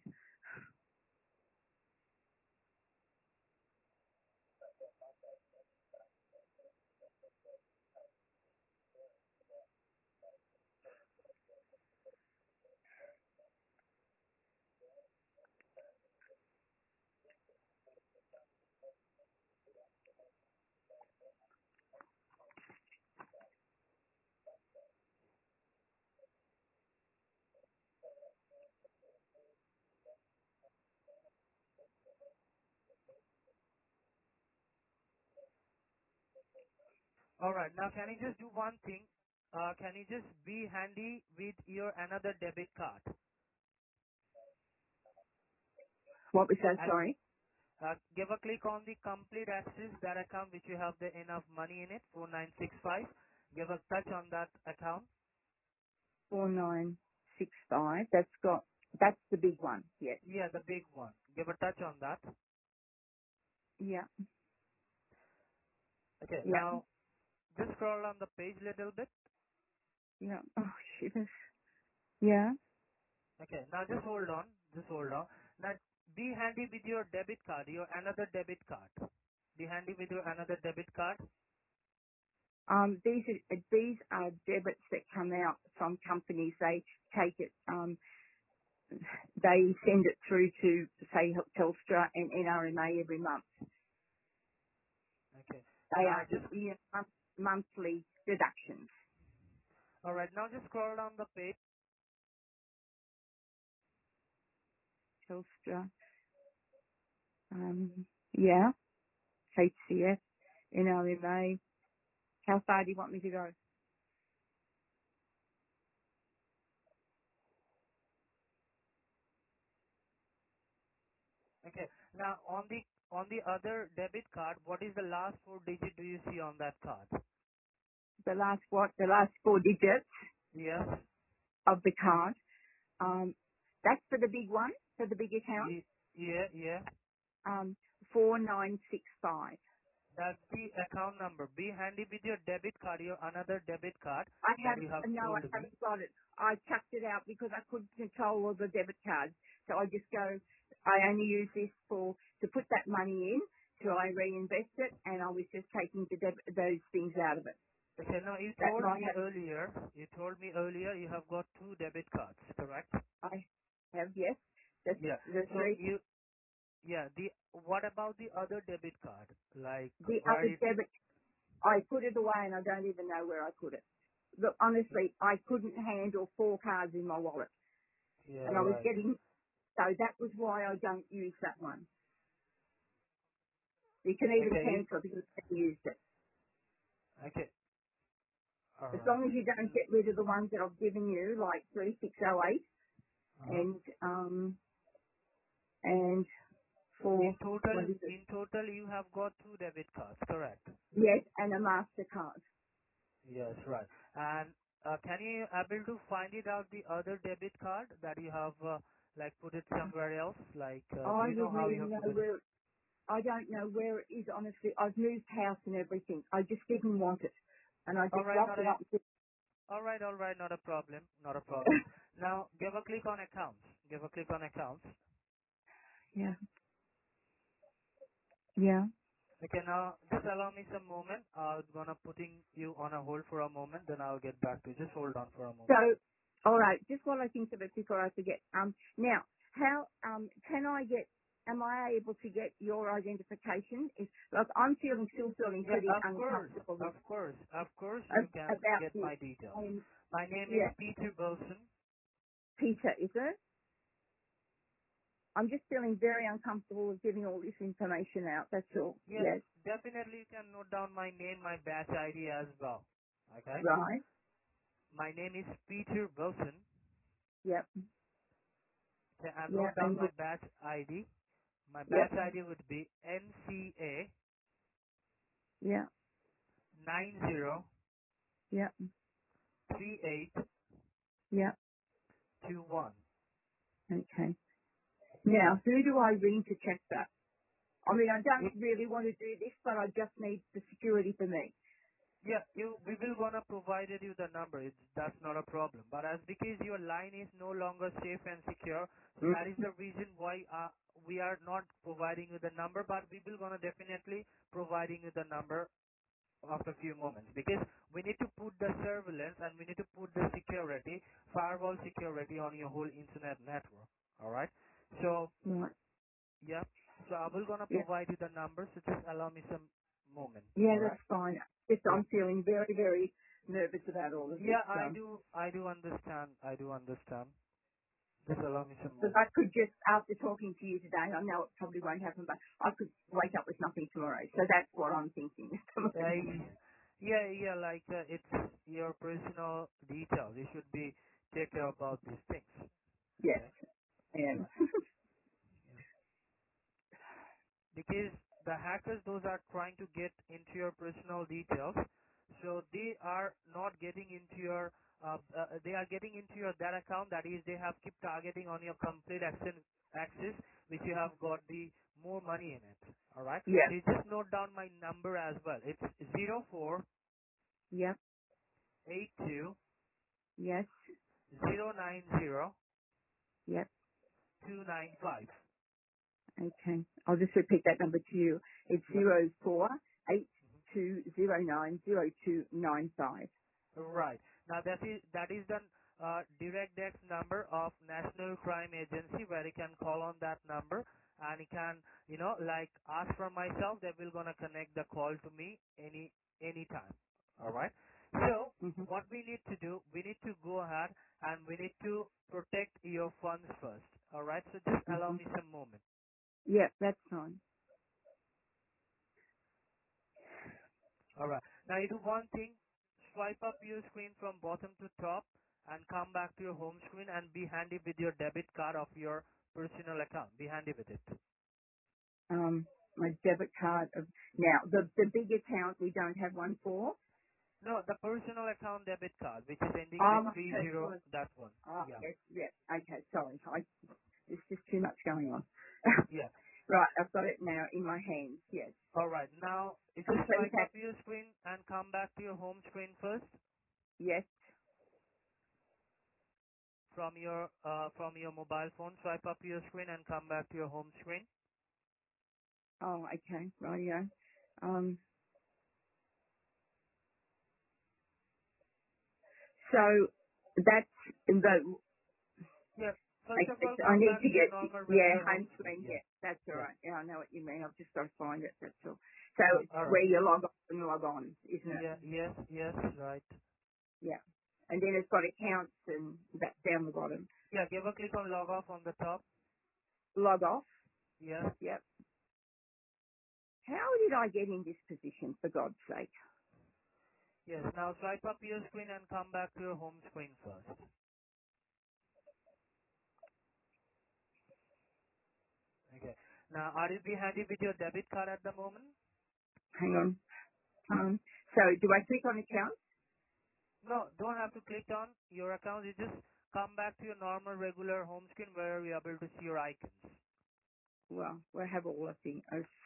All right. Now, can you just do one thing? Uh, can you just be handy with your another debit card What was that? and Sorry. Uh, give a click on the complete access, that account which you have the enough money in it, four nine six five. Give a touch on that account. Four nine six five. That's got that's the big one. Yes. Yeah, the big one. Give a touch on that. Yeah. Okay, Yeah. now just scroll on the page little bit. Yeah. Oh shit. Yeah. Okay, now just hold on. Just hold on. Now be handy with your debit card, your another debit card. Be handy with your another debit card. Um, these are these are debits that come out from companies. They take it. Um, they send it through to say Telstra and N R M A every month. Okay. They Now are just, you know, month, monthly deductions. alright, now just scroll down the page. Telstra. Um, yeah. H C F, N R M A. How far do you want me to go? Okay. Now on the, on the other debit card, what is the last four digit do you see on that card? The last what? The last four digits Yes. of the card. Um, that's for the big one, for the big account. Ye- Yeah, yeah. Um, four nine six five. That's the account number. Be handy with your debit card, your another debit card I that have, you have no, I told me. haven't got it. I chucked it out because I couldn't control all the debit cards. So I just go, I only use this for, to put that money in till I reinvest it and I was just taking the deb- those things out of it. Okay, now you That told might me have, earlier, you told me earlier you have got two debit cards, correct? I have, yes, the, Yeah. the So three, you, yeah, the, what about the other debit card? Like, the where other it, debit, I put it away and I don't even know where I put it. look, honestly, I couldn't handle four cards in my wallet, Yeah, and I was right. getting, so that was why I don't use that one. You can even Okay, you, cancel because I used it. okay, all As right. long as you don't get rid of the ones that I've given you, like three six oh eight Uh-huh. and um and for In total, what is it? in total, you have got two debit cards, correct? Yes, and a Mastercard. Yes, right. And uh, can you able to find it out the other debit card that you have uh, like put it somewhere else? Like, uh, do I you know wouldn't how you even have know put it? where. I don't know where it is. Honestly, I've moved house and everything. I just didn't want it, and I All just right, locked not it a, up. With, all right, all right, not a problem, not a problem. Now, give a click on accounts. Give a click on accounts. yeah, yeah. Okay, now just allow me some moment. I'm gonna putting you on a hold for a moment, then I'll get back to you. Just hold on for a So, moment. all right. Just while I think of it before I forget. Um, now, how um can I get? Am I able to get your identification? If like I'm feeling still feeling Yeah, pretty of course, uncomfortable of course, of course you ab- can about get this. my details. And My name is yeah, Peter Wilson. Peter, is it? I'm just feeling very uncomfortable with giving all this information out. That's all. Yeah, Yes. definitely you can note down my name, my batch I D as well. Okay? Right. My name is Peter Wilson. Yep. Okay, and Yeah. note down And my batch I D. My batch yep. I D would be N C A Yeah. nine zero Yep. three eight Yep. two one. Okay. Now, who do I ring to check that? I mean, I don't really want to do this, but I just need the security for me. Yeah, you we will gonna provided you the number. It's that's not a problem. But as because your line is no longer safe and secure, so Mm. that is the reason why uh, we are not providing you the number. But we will gonna definitely providing you the number after a few moments because we need to put the surveillance and we need to put the security, firewall security on your whole internet network. All right. So Right. yeah. So I will gonna Yeah. provide you the number. So just allow me some moment. Yeah, All right. that's fine. Just Yeah. I'm feeling very, very nervous about all of this. Yeah, I So, do. I do understand. I do understand. Just allow me some because moment. I could just, after talking to you today, I know it probably won't happen, but I could wake up with nothing tomorrow. So that's what I'm thinking. I, yeah, yeah, like uh, it's your personal details. You should be take care about these things. yes. Okay. And Right. Yeah. Because the hackers, those are trying to get into your personal details, so they are not getting into your. Uh, uh, they are getting into your that account. That is, they have keep targeting on your complete access, access, which you have got the more money in it. All right. yeah. So you just note down my number as well. It's zero four Yep. eight two Yes. zero nine zero Yep. two nine five. Okay. I'll just repeat that number to you. It's Yep. zero four eight two zero nine zero two nine five. Right. Now that is that is the uh, direct desk number of National Crime Agency where you can call on that number and you can you know like ask for myself. They will gonna connect the call to me any any time. All right. So Mm-hmm. what we need to do, we need to go ahead and we need to protect your funds first. All right. So just allow Mm-hmm. me some moment. Yeah, that's fine. All right. Now you do one thing, swipe up your screen from bottom to top and come back to your home screen and be handy with your debit card of your personal account. Be handy with it. Um, my debit card of now the the big account we don't have one for. No, the personal account debit card, which is ending Oh, with my three zero, personal. that one. Oh, Yeah. yes, yes. Okay, sorry. I, there's just too much going on. Yeah. Right, I've got it now in my hands. Yes. All right. Now, you And just please swipe have up your screen and come back to your home screen first yes. from your uh, from your mobile phone. Swipe up your screen and come back to your home screen. Oh, okay. Rightio. Um. So that's the. Yeah. First of I, all, I come need back to to your get normal yeah regular home home screen. screen. Yeah. Yeah, that's all Yeah. right. Yeah, I know what you mean. I've just got to find it. That's all. So Uh, it's all right. where you log off and log on, isn't it? Yeah, yes, yes, right. Yeah. And then it's got accounts and that down the bottom. Yeah, give a click on log off on the top. Log off. Yes. Yep. How did I get in this position, for God's sake? Yes. Now swipe up your screen and come back to your home screen first. Okay. Now, are you be handy with your debit card at the moment? Hang on. Um, so do I click on accounts? No, don't have to click on your account. You just come back to your normal, regular home screen where you're able to see your icons. Well, we'll have all the things.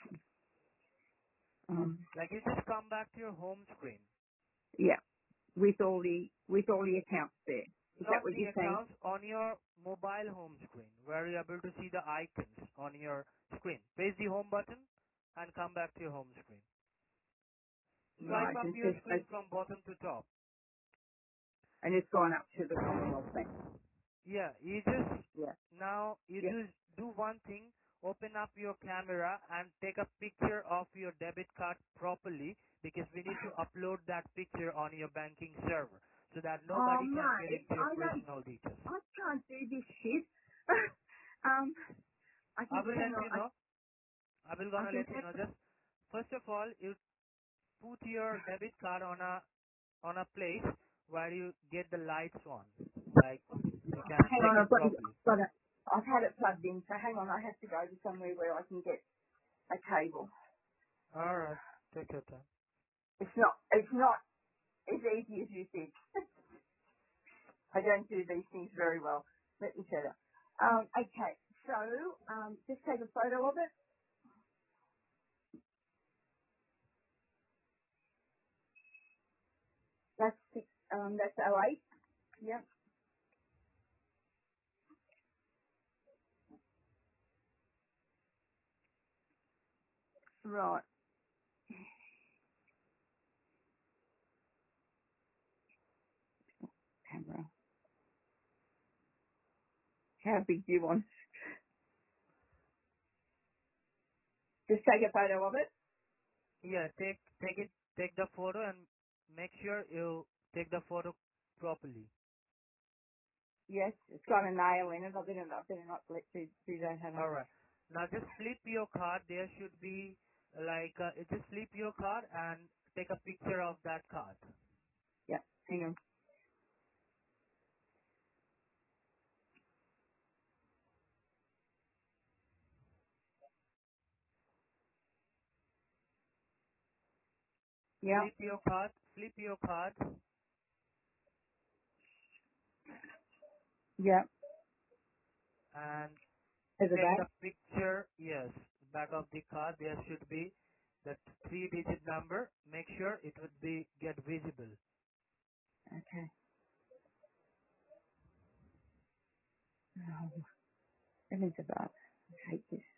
Um, Like you just come back to your home screen. yeah. With all the, with all the accounts there. Is that Not what the you're saying? accounts, on your mobile home screen where you're able to see the icons on your screen. Press the home button and come back to your home screen. Swipe Right. up And your it's, screen from bottom to top. and it's gone up to the Commonwealth Bank. Yeah, you just Yeah. now you Yeah. just do one thing, open up your camera and take a picture of your debit card properly because we need to upload that picture on your banking server so that Oh, nobody can get mate, into your I don't, personal details. I can't do this shit. um, I I can, will hang let on, you I, know. I will I gonna can let you know. have, Just first of all, you put your debit card on a on a place where you get the lights on, like you can hang check on, it I've got, properly. I've got it. I've had it plugged in, so hang on, I have to go to somewhere where I can get a cable. All right, take your time. It's not, it's not as easy as you think. I don't do these things very well. Let me tell you. Um, okay, so, um, just take a photo of it. That's six, um, that's oh eight. Yep. Right. Camera. How big do you want? Just take a photo of it. Yeah, take take it take the photo and make sure you take the photo properly. Yes, it's got a nail in it. I better, I better not let do, do that, have I? All right. Now just flip your card. There should be like uh, just flip your card and take a picture of that card. Yeah, hang on. Yeah, Flip your card. Flip your card yeah. and To the take back. the picture. Yes, back of the card. There should be that three-digit number. Make sure it would be get visible. Okay. Oh, heavens above. I hate this.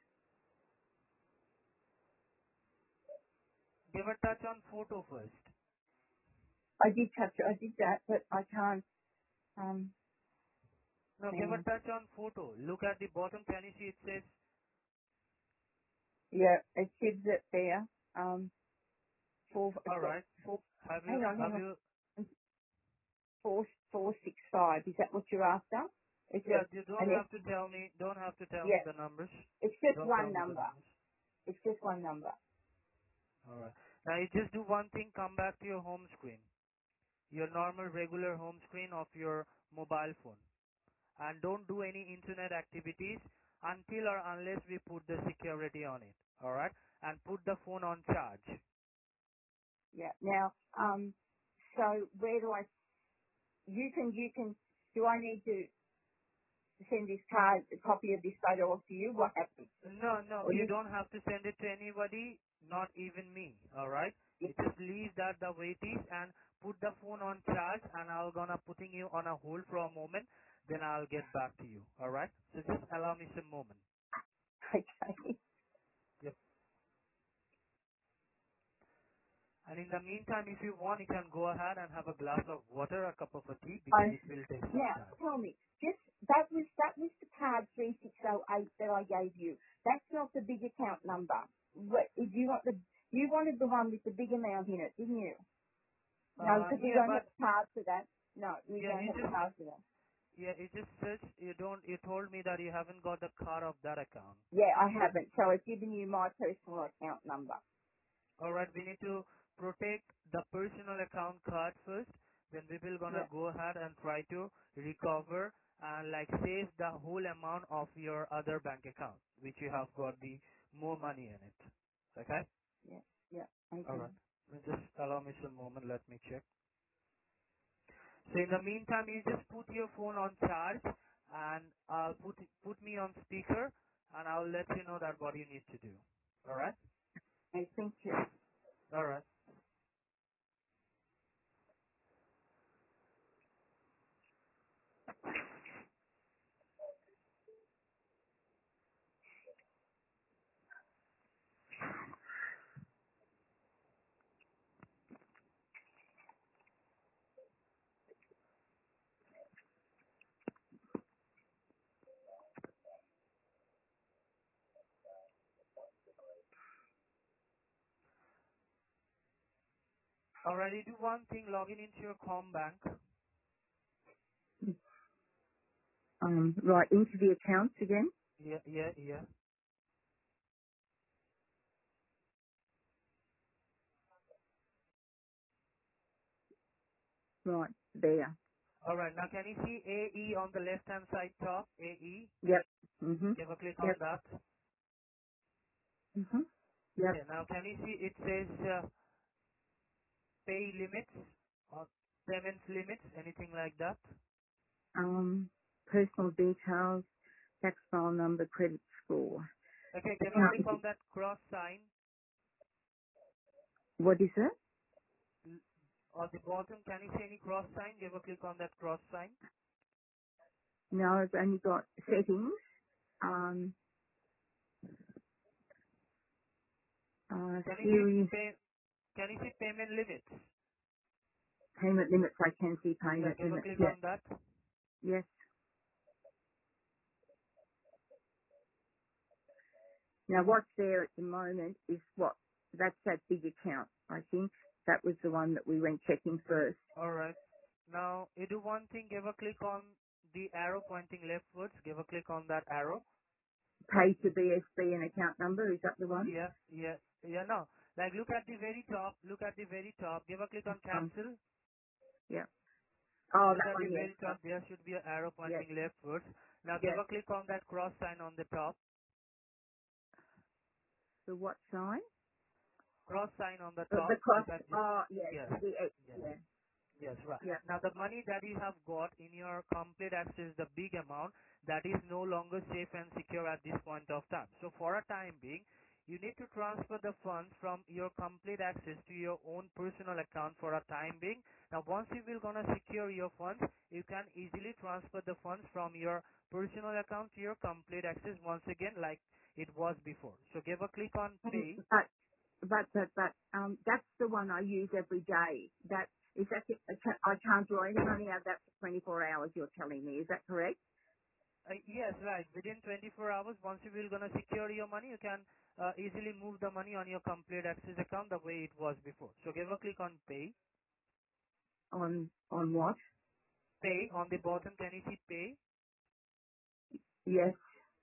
Give a touch on photo first. I did touch it. I did that, but I can't. Um, Now hang give a on. touch on photo. Look at the bottom. Can you see it says? Yeah, it gives it there. Um, four. It's All got right. four. Have Hang you on, hang have on. you? Four, four, six, five. Is that what you're after? It's a, Yeah, you don't an have S. to tell me. Don't have to tell me Yeah, the numbers. it's just Don't tell one me the number. numbers. It's just one number. All right. Now you just do one thing. Come back to your home screen, your normal regular home screen of your mobile phone, and don't do any internet activities until or unless we put the security on it. All right, and put the phone on charge. Yeah. Now, um, so where do I? You can, you can. Do I need to send this card, a copy of this photo off to you? What happens? No, no, Or you you? don't have to send it to anybody, not even me, alright? Yeah. You just leave that the way it is and put the phone on charge and I'm gonna putting you on a hold for a moment, then I'll get back to you, alright? So just allow me some moment. Okay. Yep. And in the meantime, if you want, you can go ahead and have a glass of water, a cup of a tea, because I, it will take some now, time. tell me, just that was that was the card three six zero eight that I gave you. That's not the big account number. What if you want the? You wanted the one with the big amount in it, didn't you? No, Uh, because we yeah, don't but have a card for that. No, we yeah, don't you have a just card for that. yeah, you just said you don't. You told me that you haven't got the card of that account. Yeah, I haven't. So I've given you my personal account number. All right, we need to protect the personal account card first. Then we will gonna Yeah. go ahead and try to recover and like save the whole amount of your other bank account, which you have got the more money in it. Okay. Yeah. Yeah. All Okay. right. Just allow me some moment. Let me check. So in the meantime, you just put your phone on charge and I'll put put me on speaker and I'll let you know that what you need to do. All right? I think you. All right. All right. You do one thing. Log in into your Combank. Um, right, into the accounts again. Yeah, yeah, yeah. Right, there. All right. Now can you see A E on the left hand side top? A E. Yep. Mhm. Give a click on Yep. that. Mhm. Yep. Okay. Now can you see it says uh, pay limits or payments limits? Anything like that? Um, personal details, tax file number, credit score. Okay. Give a click Account. on that cross sign. What is it? On the bottom, can you see any cross sign? Give a click on that cross sign. No, I've only got settings. Um, uh, Can you see series pay? Can you see payment limits? payment limits. I can see Yeah, payment give a limits. click Yes. on that. Yes. Now, what's there at the moment is what? That's that big account. I think that was the one that we went checking first. All right. Now you do one thing. Give a click on the arrow pointing leftwards. Give a click on that arrow. Pay to B S B and account number. Is that the one? Yeah, yeah, yeah. No, like look at the very top. Look at the very top. Give a click on Um, cancel. yeah. Oh, Look that at the one. Yes. very top. There should be an arrow Yes. pointing leftwards. Now give Yes. a click on that cross sign on the top. The what sign? Cross sign on the The, the top. cross. Look at the Oh, yes. yes, The X. yes. Yeah. Yes, right. Yeah. Now the money that you have got in your complete access, the big amount, that is no longer safe and secure at this point of time. So for a time being, you need to transfer the funds from your complete access to your own personal account for a time being. Now once you will gonna secure your funds, you can easily transfer the funds from your personal account to your complete access once again like it was before. So give a click on And, pay. but, but, but, but, um, that's the one I use every day. That is that. I can't I can't draw any money out of that for twenty-four hours. You're telling me. Is that correct? Uh, yes, right. Within twenty-four hours, once you will gonna secure your money, you can uh, easily move the money on your complete access account the way it was before. So give a click on pay. On on what? Pay on the bottom. Can you see pay? Yes.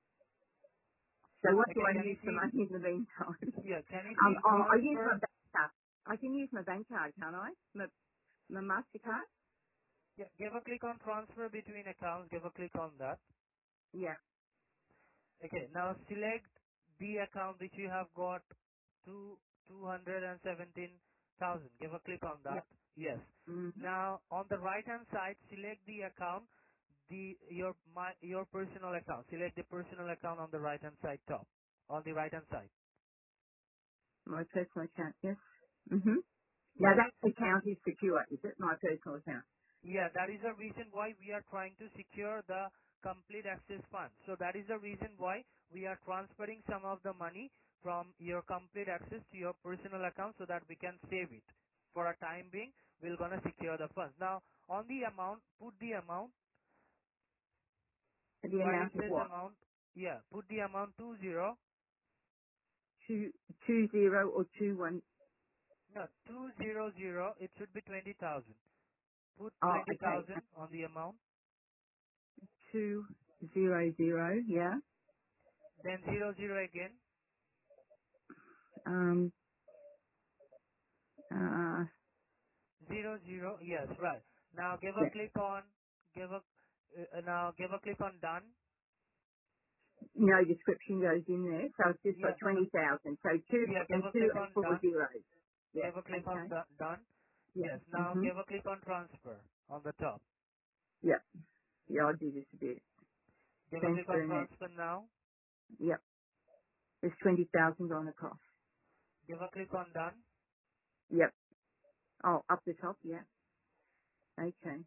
So what do Okay. I Can you use for see? money in the meantime? Yeah. Can you um, see oh, I use my transfer? bank card. I can use my bank card, can't I? My, my Mastercard. Yeah. Give a click on transfer between accounts. Give a click on that. Yeah. Okay. Now select the account which you have got two two hundred and seventeen thousand. Give a click on Yeah. that. Yes. Mm-hmm. Now on the right hand side, select the account, the your my your personal account. Select the personal account on the right hand side top. On the right hand side. My personal account. Yes. Mm-hmm. Now Yes. that account is secure, is it? My personal account. Yeah, that is the reason why we are trying to secure the complete access fund. So that is the reason why we are transferring some of the money from your complete access to your personal account so that we can save it. For a time being, we're gonna secure the funds. Now, on the amount, put the amount, The while it amount of says what? amount, yeah, put the amount two zero, Two two zero or two one. No, two zero zero. It should be twenty thousand. Put Oh, twenty okay. thousand on the amount. Two zero zero. Yeah. Then zero zero again. Um. Uh. Zero zero. Yes, right. Now give a Yeah. click on. Give a. Uh, now give a click on done. No description goes in there, so it's just got Yeah. twenty thousand. So two Yeah. Give and a two click and on four done. zeros. Yeah. Give a click on Okay. do- done. Yeah. Yes. Now Mhm. give a click on transfer on the top. Yeah. Yeah. I'll do this a bit. Give a click on Transfer net. transfer now. Yep. There's twenty thousand on the cost. Give a click on done. Yep. Oh, up the top. Yeah. Okay.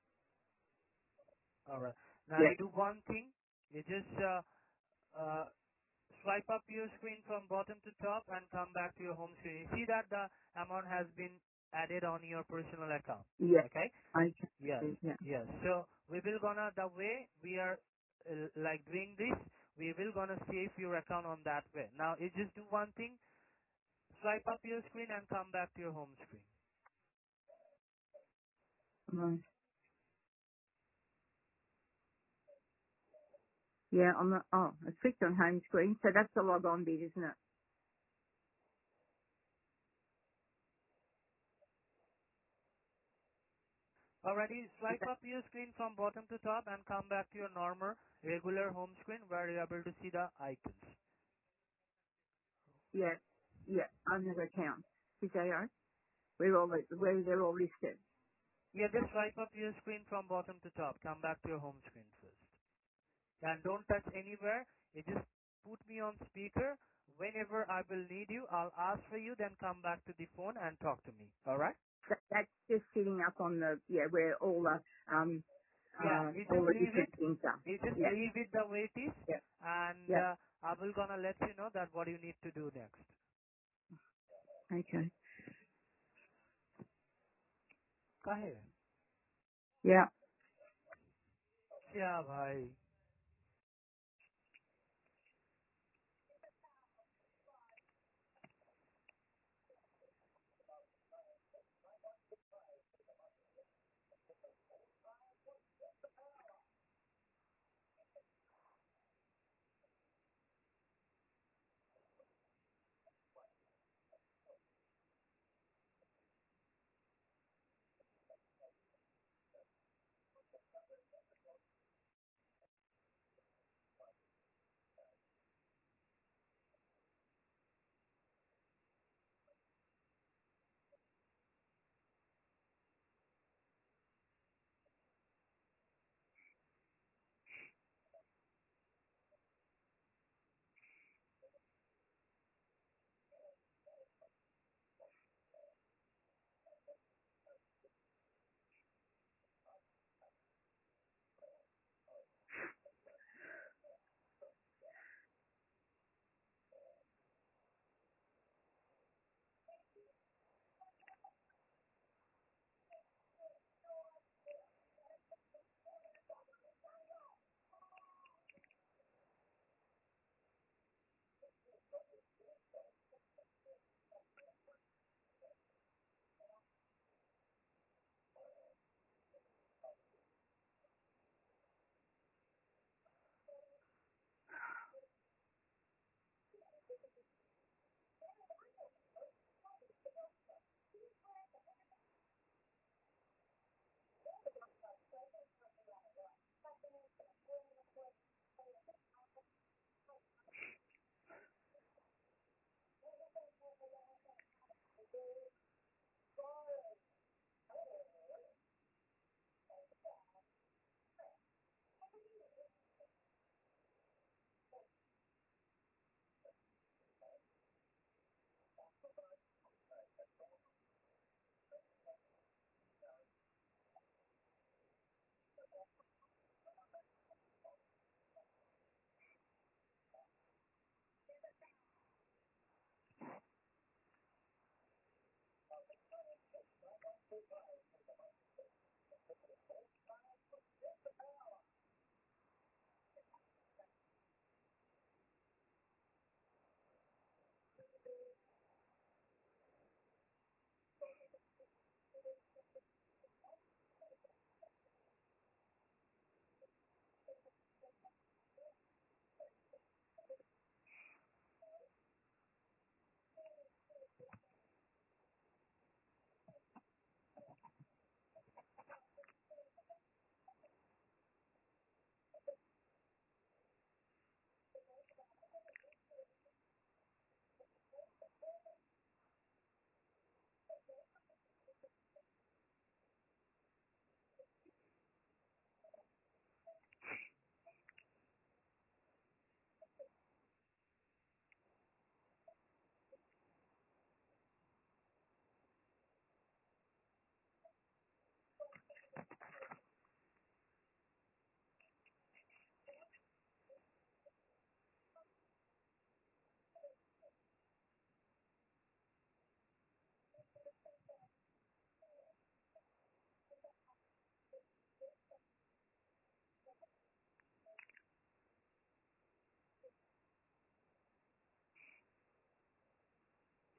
All right. Now Yep. you do one thing. You just uh, uh, swipe up your screen from bottom to top and come back to your home screen. You see that the amount has been added on your personal account. Yeah. Okay? Yes, Okay. Yeah. yes. So we will gonna, the way we are uh, like doing this, we will gonna save your account on that way. Now you just do one thing, swipe up your screen and come back to your home screen. Right. Yeah. I'm not. Oh, I clicked on home screen, so that's the log on bit, isn't it? Alrighty, Is swipe that, up your screen from bottom to top and come back to your normal, regular home screen where you're able to see the icons. yeah. Yeah. Under account. Is that right? We're all where they're all listed. Yeah, just swipe up your screen from bottom to top. Come back to your home screen first. And don't touch anywhere. You just put me on speaker. Whenever I will need you, I'll ask for you, then come back to the phone and talk to me. Alright? That, that's just sitting up on the yeah where all the um Yeah, uh you all just the leave it. different things are. You just Yeah. leave it the way it is. Yeah. And Yeah. uh, I will gonna let you know that what you need to do next. Okay. Kahe? Yeah. Yeah, bhai.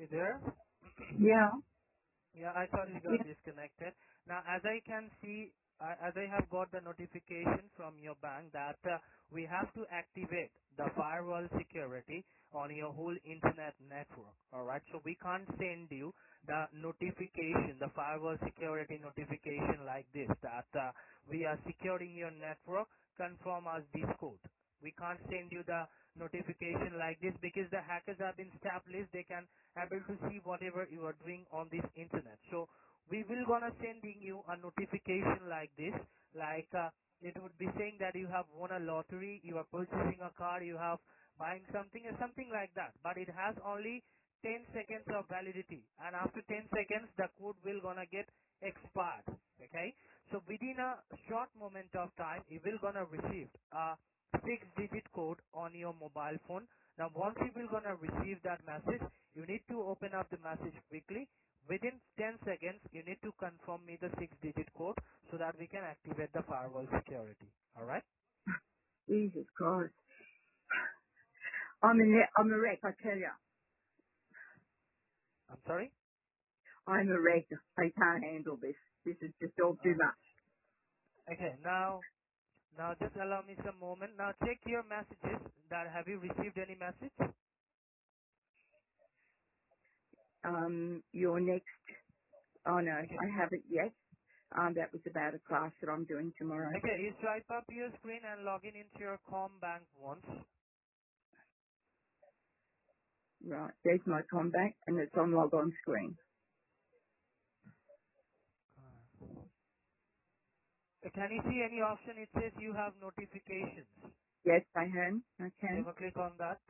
You there? Yeah. Yeah, I thought it got Yeah. disconnected. Now, as I can see, uh, as I have got the notification from your bank that uh, we have to activate the firewall security on your whole internet network. All right, so we can't send you the notification, the firewall security notification like this that uh, we are securing your network. Confirm us this code. We can't send you the notification like this because the hackers have been established. They can able to see whatever you are doing on this internet. So we will gonna sending you a notification like this, like uh, it would be saying that you have won a lottery, you are purchasing a car, you have buying something or something like that. But it has only ten seconds of validity, and after ten seconds the code will gonna get expired. Okay, so within a short moment of time, you will gonna receive a six-digit code on your mobile phone. Now, once you will gonna receive that message, you need to open up the message quickly. Within ten seconds, you need to confirm me the six-digit code so that we can activate the firewall security. All right? Jesus Christ. I'm a, ne- I'm a wreck, I tell you. I'm sorry? I'm a wreck. I can't handle this. This is just all too Uh, much. okay, now, now just allow me some moment. Now check your messages. That have you received any message? Um, your next, oh no, Okay. I haven't yet. Um, that was about a class that I'm doing tomorrow. Okay, you swipe up your screen and log in into your Combank once. Right, there's my combat and it's on log on screen. Uh, Can you see any option? It says you have notifications. Yes, I can. I can. Ever click on that?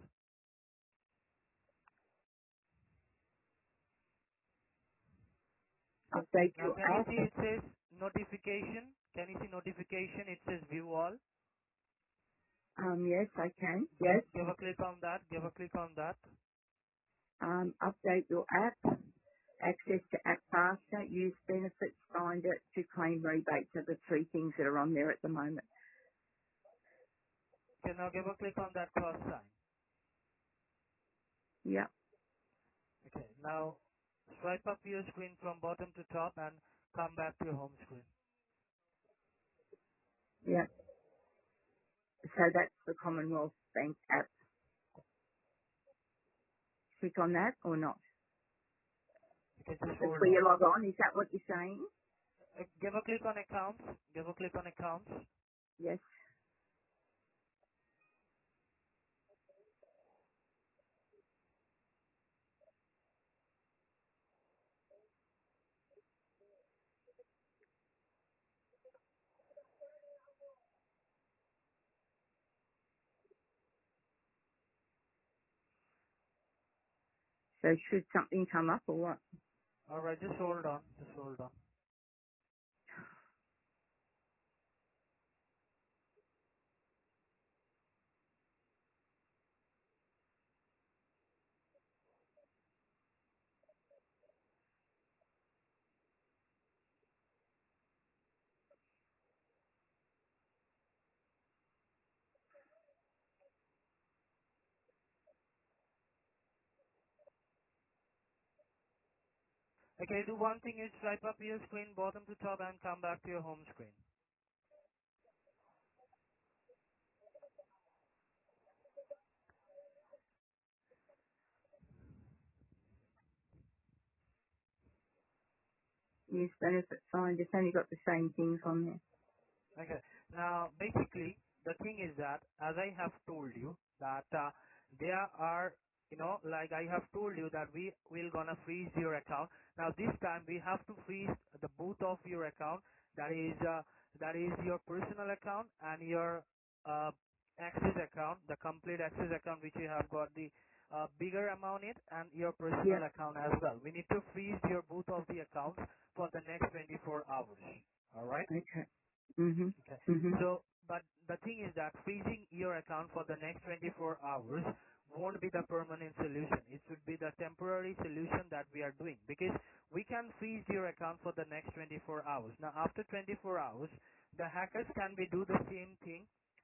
Update Now your can you app. see it says notification? Can you see notification? It says view all. Um, yes, I can. Give, Yes. give a click on that. Give a click on that. Um, update your app. Access to app faster. Use benefits. Find it to claim rebates are the three things that are on there at the moment. Okay, now give a click on that cross sign. Yep. Okay, now swipe up your screen from bottom to top and come back to your home screen. Yep. So that's the Commonwealth Bank app. Click on that or not? You can just That's hold where you on. log on. Is that what you're saying? Uh, Give a click on accounts. Give a click on accounts. Yes. So should something come up or what? Alright, just hold on. Just hold on. Okay, do one thing is swipe up your screen bottom to top and come back to your home screen. Use benefit find. It's only got the same things on there. Okay. Now, basically, the thing is that, as I have told you, that uh, there are, you know, like I have told you that we will gonna freeze your account. Now, this time we have to freeze the both of your account. That is, uh, that is your personal account and your uh, Access account, the complete Access account which you have got the uh, bigger amount in it, and your personal Yep. account as well. We need to freeze your both of the accounts for the next twenty-four hours. All right. Okay. Mhm. Okay. Mhm. So, but the thing is that freezing your account for the next twenty-four hours won't be the permanent solution. It should be the temporary solution that we are doing, because we can freeze your account for the next twenty-four hours. Now, after twenty-four hours, the hackers can be do the same thing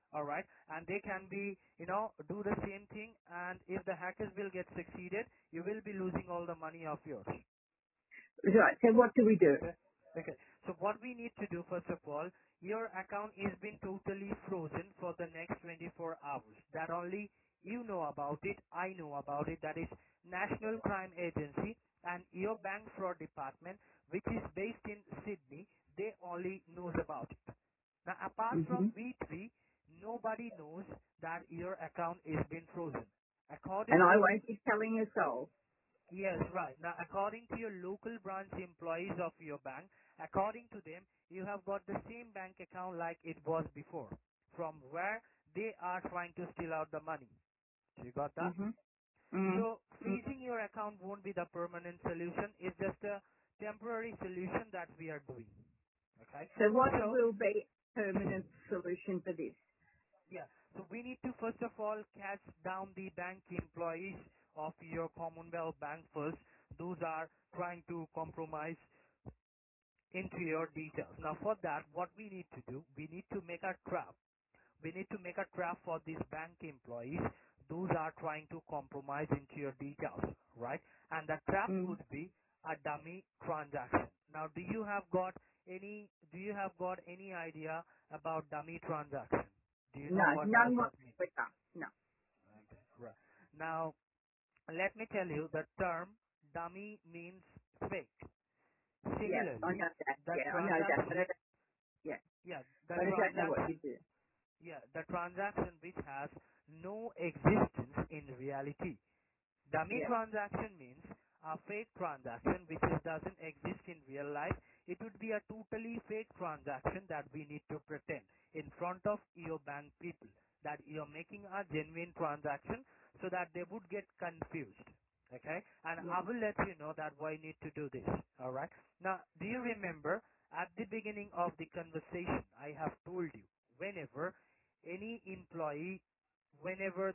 All right, and they can be, you know, do the same thing. And if the hackers will get succeeded, you will be losing all the money of yours. Right. So what do we do? Okay. Okay. So what we need to do, first of all, your account is been totally frozen for the next twenty-four hours. That only you know about it. I know about it. That is National Crime Agency and your bank fraud department, which is based in Sydney. They only knows about it. Now, apart hmm from we three, nobody knows that your account is been frozen. And According I to won't be telling a soul. Yes, right. Now, according to your local branch employees of your bank, according to them, you have got the same bank account like it was before, from where they are trying to steal out the money. So you got that? hmm mm So mm. freezing your account won't be the permanent solution. It's just a temporary solution that we are doing. Okay? So what So will be a permanent solution for this? yeah. So we need to first of all catch down the bank employees of your Commonwealth Bank first. Those are trying to compromise into your details. Now for that, what we need to do, we need to make a trap. We need to make a trap for these bank employees. Those are trying to compromise into your details, right? And the trap Mm. would be a dummy transaction. Now, do you have got any? Do you have got any idea about dummy transaction? Do you No, know what does none that mean? whatsoever. No. Okay, right. Now, let me tell you, the term dummy means fake. Yes, I Similarly, know that. the Yeah, I know that, but I transaction, don't, yeah, yeah, the but I don't know what you transaction, do. yeah, the transaction which has no existence in reality. Dummy Yeah. transaction means a fake transaction which is, doesn't exist in real life. It would be a totally fake transaction that we need to pretend in front of your bank people that you're making a genuine transaction so that they would get confused. Okay? And I Yeah. will let you know that why you need to do this. Alright? Now, do you remember at the beginning of the conversation I have told you whenever any employee, whenever